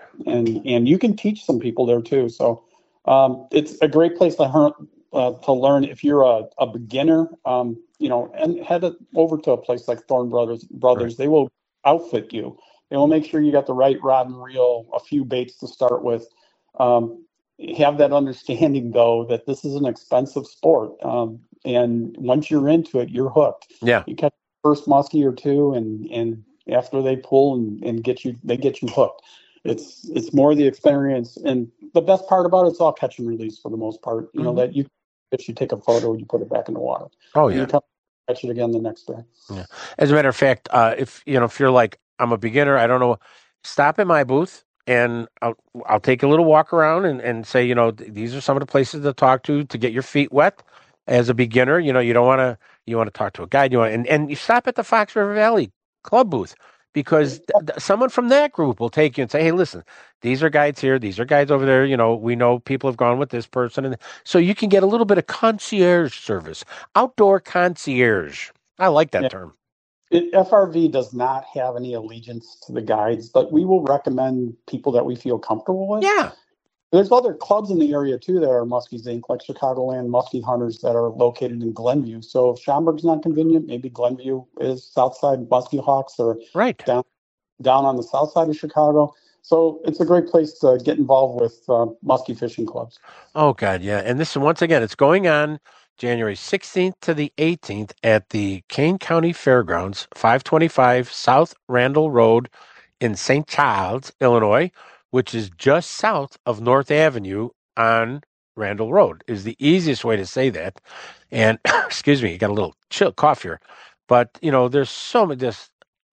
and and you can teach some people there too. So um, it's a great place to learn. Uh, to learn if you're a, a beginner, um, you know, and head it over to a place like Thorne Brothers. Brothers, Right. They will outfit you. They will make sure you got the right rod and reel, a few baits to start with. Um, have that understanding though that this is an expensive sport, um, and once you're into it, you're hooked. Yeah. You catch the first muskie or two, and and after they pull and, and get you, they get you hooked. It's it's more the experience, and the best part about it, it's all catch and release for the most part. You know Mhm. that you if you take a photo, you put it back in the water. Oh, And yeah. you come catch it again the next day. Yeah. As a matter of fact, uh, if you know, if you're like, I'm a beginner, I don't know, stop at my booth and I'll I'll take a little walk around and, and say, you know, th- these are some of the places to talk to to get your feet wet. As a beginner, you know, you don't want to you want to talk to a guide. You want and and you stop at the Fox River Valley Club booth because th- th- someone from that group will take you and say, hey, listen, these are guides here, these are guides over there. You know, we know people have gone with this person, and so you can get a little bit of concierge service, outdoor concierge. I like that Yeah. term. It, F R V does not have any allegiance to the guides, but we will recommend people that we feel comfortable with. Yeah. There's other clubs in the area too that are Muskies Incorporated, like Chicagoland Muskie Hunters, that are located in Glenview. So if Schaumburg's not convenient, maybe Glenview is Southside Muskie Hawks, or Right. down down on the south side of Chicago. So it's a great place to get involved with uh, muskie fishing clubs. Oh God, yeah. And this once again, it's going on January sixteenth to the eighteenth at the Kane County Fairgrounds, five twenty-five South Randall Road in Saint Charles, Illinois, which is just south of North Avenue on Randall Road. Is the easiest way to say that. And excuse me, you got a little chill cough here, but you know, there's so many. Just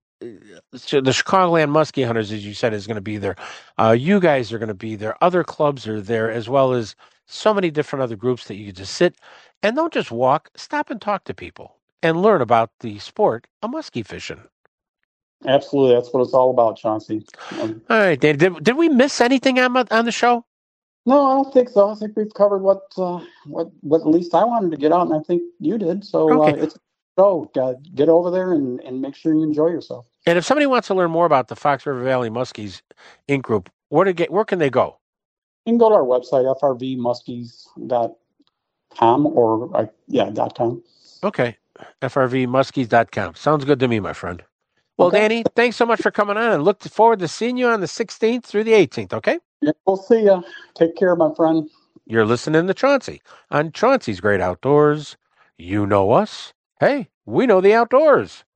so the Chicagoland Muskie Hunters, as you said, is going to be there. Uh, you guys are going to be there. Other clubs are there, as well as so many different other groups that you can just sit and don't just walk, stop and talk to people and learn about the sport of muskie fishing. Absolutely, that's what it's all about, Chauncey. Um, All right, Dave, did, did we miss anything on, on the show? no, I don't think so. I think we've covered what uh, what what at least I wanted to get out, and I think you did. So Okay. uh, it's So uh, get over there and, and make sure you enjoy yourself. And if somebody wants to learn more about the Fox River Valley Muskies Incorporated. Group, where to get? Where can they go? You can go to our website, f r v muskies dot com or uh, yeah, dot com. Okay, f r v muskies dot com. Sounds good to me, my friend. Well, okay. Danny, thanks so much for coming on, and look forward to seeing you on the sixteenth through the eighteenth, okay? Yeah, we'll see you. Take care, my friend. You're listening to Chauncey on Chauncey's Great Outdoors. You know us. Hey, we know the outdoors.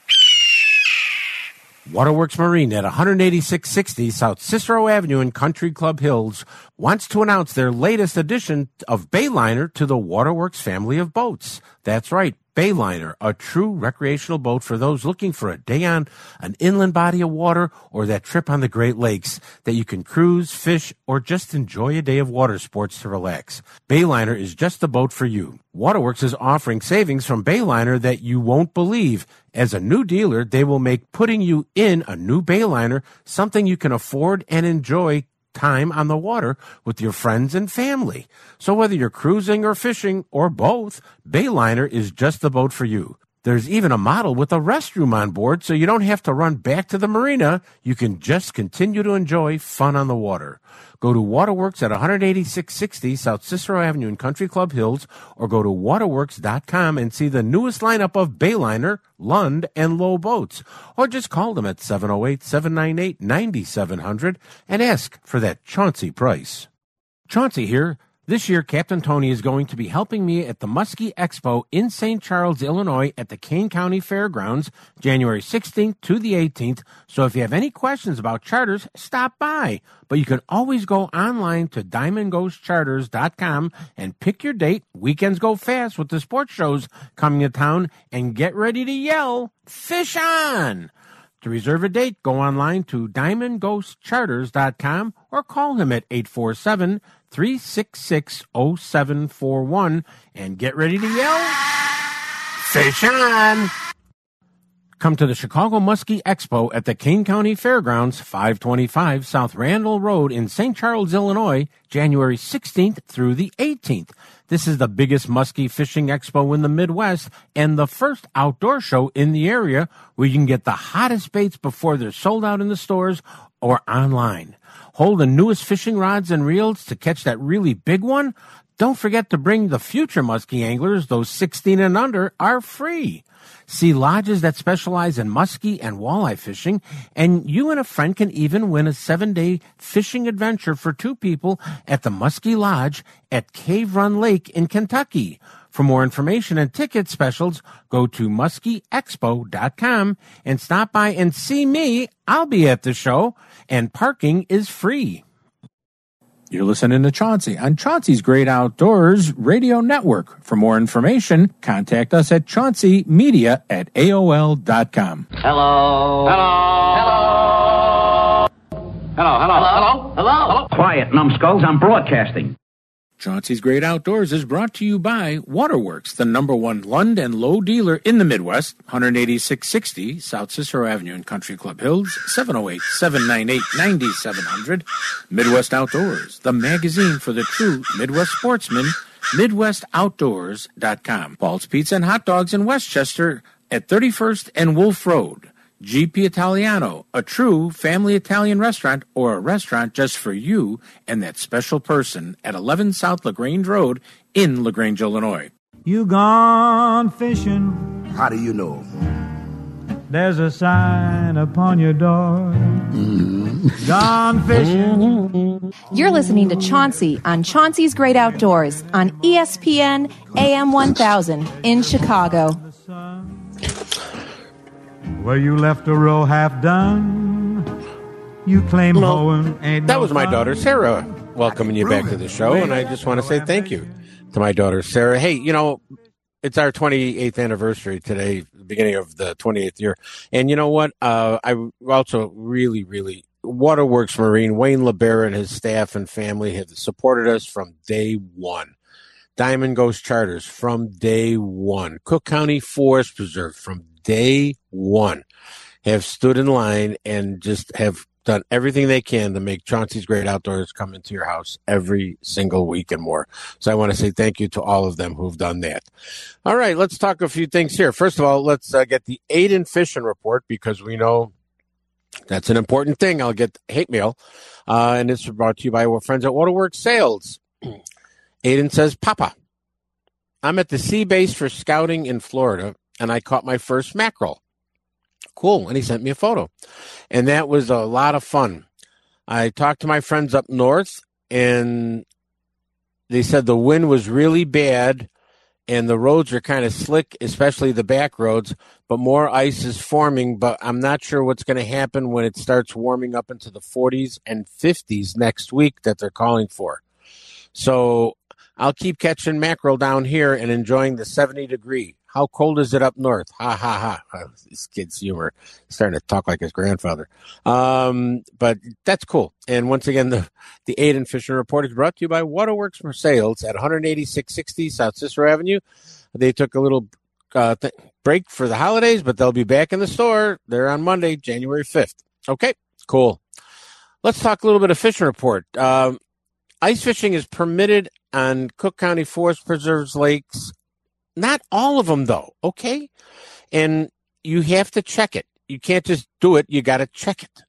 Waterworks Marine at one eighty-six sixty South Cicero Avenue in Country Club Hills wants to announce their latest addition of Bayliner to the Waterworks family of boats. That's right, Bayliner, a true recreational boat for those looking for a day on an inland body of water or that trip on the Great Lakes that you can cruise, fish, or just enjoy a day of water sports to relax. Bayliner is just the boat for you. Waterworks is offering savings from Bayliner that you won't believe. As a new dealer, they will make putting you in a new Bayliner something you can afford and enjoy time on the water with your friends and family. So whether you're cruising or fishing or both, Bayliner is just the boat for you. There's even a model with a restroom on board, so you don't have to run back to the marina. You can just continue to enjoy fun on the water. Go to Waterworks at one eighty-six sixty South Cicero Avenue in Country Club Hills, or go to waterworks dot com and see the newest lineup of Bayliner, Lund, and Low boats. Or just call them at seven oh eight, seven nine eight, nine seven zero zero and ask for that Chauncey price. Chauncey here. This year, Captain Tony is going to be helping me at the Muskie Expo in Saint Charles, Illinois at the Kane County Fairgrounds, January sixteenth to the eighteenth. So if you have any questions about charters, stop by. But you can always go online to diamond ghost charters dot com and pick your date. Weekends go fast with the sports shows coming to town, and get ready to yell, "Fish on!" To reserve a date, go online to diamond ghost charters dot com or call him at eight four seven, three six six, zero seven four one and get ready to yell, "Fish on!" Come to the Chicago Muskie Expo at the Kane County Fairgrounds, five twenty-five South Randall Road in Saint Charles, Illinois, January sixteenth through the eighteenth. This is the biggest muskie fishing expo in the Midwest and the first outdoor show in the area where you can get the hottest baits before they're sold out in the stores or online. Hold the newest fishing rods and reels to catch that really big one. Don't forget to bring the future muskie anglers. Those sixteen and under are free. See lodges that specialize in muskie and walleye fishing, and you and a friend can even win a seven-day fishing adventure for two people at the Muskie Lodge at Cave Run Lake in Kentucky. For more information and ticket specials, go to muskie expo dot com and stop by and see me. I'll be at the show, and parking is free. You're listening to Chauncey on Chauncey's Great Outdoors Radio Network. For more information, contact us at chauncey media at A O L dot com. Hello. Hello. Hello. Hello. Hello. Hello. Hello. Hello. Quiet, numbskulls. I'm broadcasting. Chauncey's Great Outdoors is brought to you by Waterworks, the number one Lund and Low dealer in the Midwest, one eighty-six sixty South Cicero Avenue in Country Club Hills, seven oh eight, seven nine eight, nine seven zero zero. Midwest Outdoors, the magazine for the true Midwest sportsman, midwest outdoors dot com. Paul's Pizza and Hot Dogs in Westchester at thirty-first and Wolf Road. G P Italiano, a true family Italian restaurant or a restaurant just for you and that special person at eleven South LaGrange Road in LaGrange, Illinois. You gone fishing. How do you know? There's a sign upon your door. Mm-hmm. Gone fishing. You're listening to Chauncey on Chauncey's Great Outdoors on E S P N A M one thousand in Chicago. Where you left a row half done, you claim well, hoeing ain't That no was my fun. daughter, Sarah, welcoming you back to the show, and I just want to say thank you to my daughter, Sarah. Hey, you know, it's our twenty-eighth anniversary today, the beginning of the twenty-eighth year, and you know what? Uh, I also really, really, Waterworks Marine, Wayne LeBera and his staff and family have supported us from day one. Diamond Ghost Charters from day one. Cook County Forest Preserve from day one have stood in line and just have done everything they can to make Chauncey's Great Outdoors come into your house every single week and more. So I want to say thank you to all of them who've done that. All right, let's talk a few things here. First of all, let's uh, get the Aiden Fishing Report, because we know that's an important thing. I'll get hate mail. Uh, and it's brought to you by our friends at Waterworks Sales. Aiden says, Papa, I'm at the sea base for scouting in Florida, and I caught my first mackerel. Cool. And he sent me a photo. And that was a lot of fun. I talked to my friends up north, and they said the wind was really bad, and the roads are kind of slick, especially the back roads, but more ice is forming. But I'm not sure what's going to happen when it starts warming up into the forties and fifties next week that they're calling for. So I'll keep catching mackerel down here and enjoying the seventy degree. How cold is it up north? Ha, ha, ha. This kid's humor. He's starting to talk like his grandfather. Um, but that's cool. And once again, the, the Aiden Fishing Report is brought to you by Waterworks for Sales at one eighty-six sixty South Cicero Avenue. They took a little uh, th- break for the holidays, but they'll be back in the store. They're on Monday, January fifth. Okay, cool. Let's talk a little bit of Fishing Report. Um, ice fishing is permitted on Cook County Forest Preserves lakes. Not all of them, though, okay? And you have to check it. You can't just do it. You got to check it.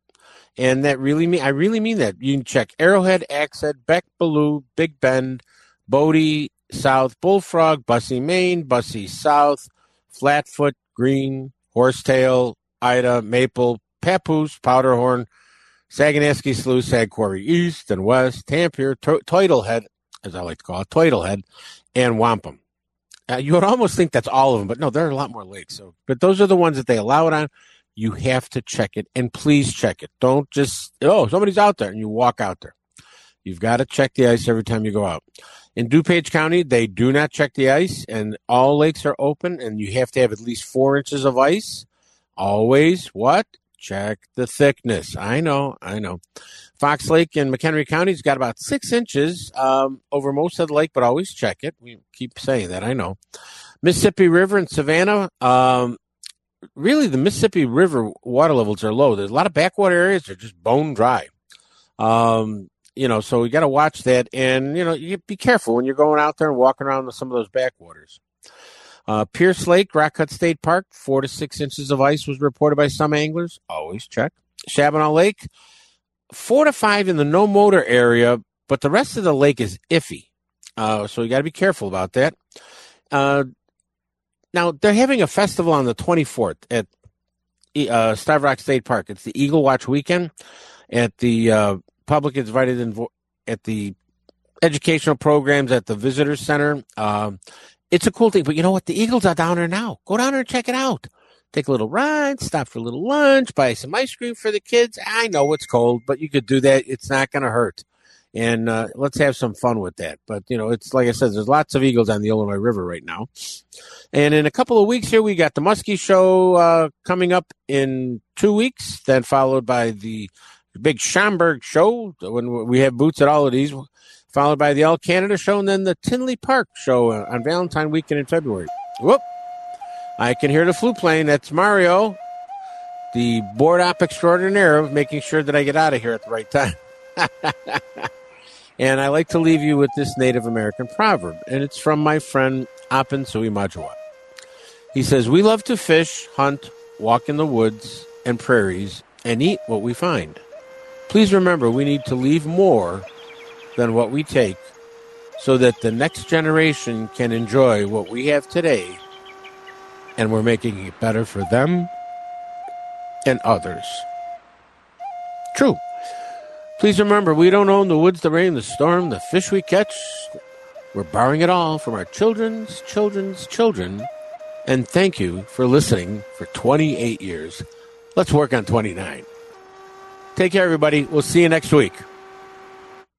And that really mean I really mean that. You can check Arrowhead, Axehead, Beck, Baloo, Big Bend, Bodie, South, Bullfrog, Bussy, Maine, Bussy, South, Flatfoot, Green, Horsetail, Ida, Maple, Papoose, Powderhorn, Saganaski Slough, Sag Quarry East and West, Tampier, to- Toidlehead, as I like to call it, Toidlehead, and Wampum. Uh, you would almost think that's all of them, but no, there are a lot more lakes. So, but those are the ones that they allow it on. You have to check it, and please check it. Don't just, oh, somebody's out there, and you walk out there. You've got to check the ice every time you go out. In DuPage County, they do not check the ice, and all lakes are open, and you have to have at least four inches of ice. Always, what? Check the thickness. I know, I know. Fox Lake in McHenry County's got about six inches um, over most of the lake, but always check it. We keep saying that, I know. Mississippi River in Savannah, um, really the Mississippi River water levels are low. There's a lot of backwater areas that are just bone dry. Um, you know, so we got to watch that. And, you know, you be careful when you're going out there and walking around some of those backwaters. Uh, Pierce Lake, Rock Cut State Park, four to six inches of ice was reported by some anglers. Always check. Shabana Lake, four to five in the no motor area, but the rest of the lake is iffy. Uh, so you got to be careful about that. Uh, now, they're having a festival on the twenty-fourth at uh, Starved Rock State Park. It's the Eagle Watch weekend. At the uh, public is invited in vo- at the educational programs at the visitor center. Um, It's a cool thing, but you know what? The Eagles are down there now. Go down there and check it out. Take a little ride, stop for a little lunch, buy some ice cream for the kids. I know it's cold, but you could do that. It's not going to hurt. And uh, let's have some fun with that. But, you know, it's like I said, there's lots of eagles on the Illinois River right now. And in a couple of weeks here, we got the Muskie Show uh, coming up in two weeks, then followed by the big Schaumburg Show when we have booths at all of these, followed by the All Canada Show, and then the Tinley Park Show on Valentine weekend in February. Whoop. I can hear the flute playing. That's Mario, the board op extraordinaire, making sure that I get out of here at the right time. And I like to leave you with this Native American proverb, and it's from my friend Apen Sui Majua. He says, we love to fish, hunt, walk in the woods and prairies, and eat what we find. Please remember, we need to leave more than what we take so that the next generation can enjoy what we have today, and we're making it better for them and others. True. Please remember, we don't own the woods, the rain, the storm, the fish we catch. We're borrowing it all from our children's children's children. And thank you for listening for twenty-eight years. Let's work on twenty-nine. Take care, everybody. We'll see you next week.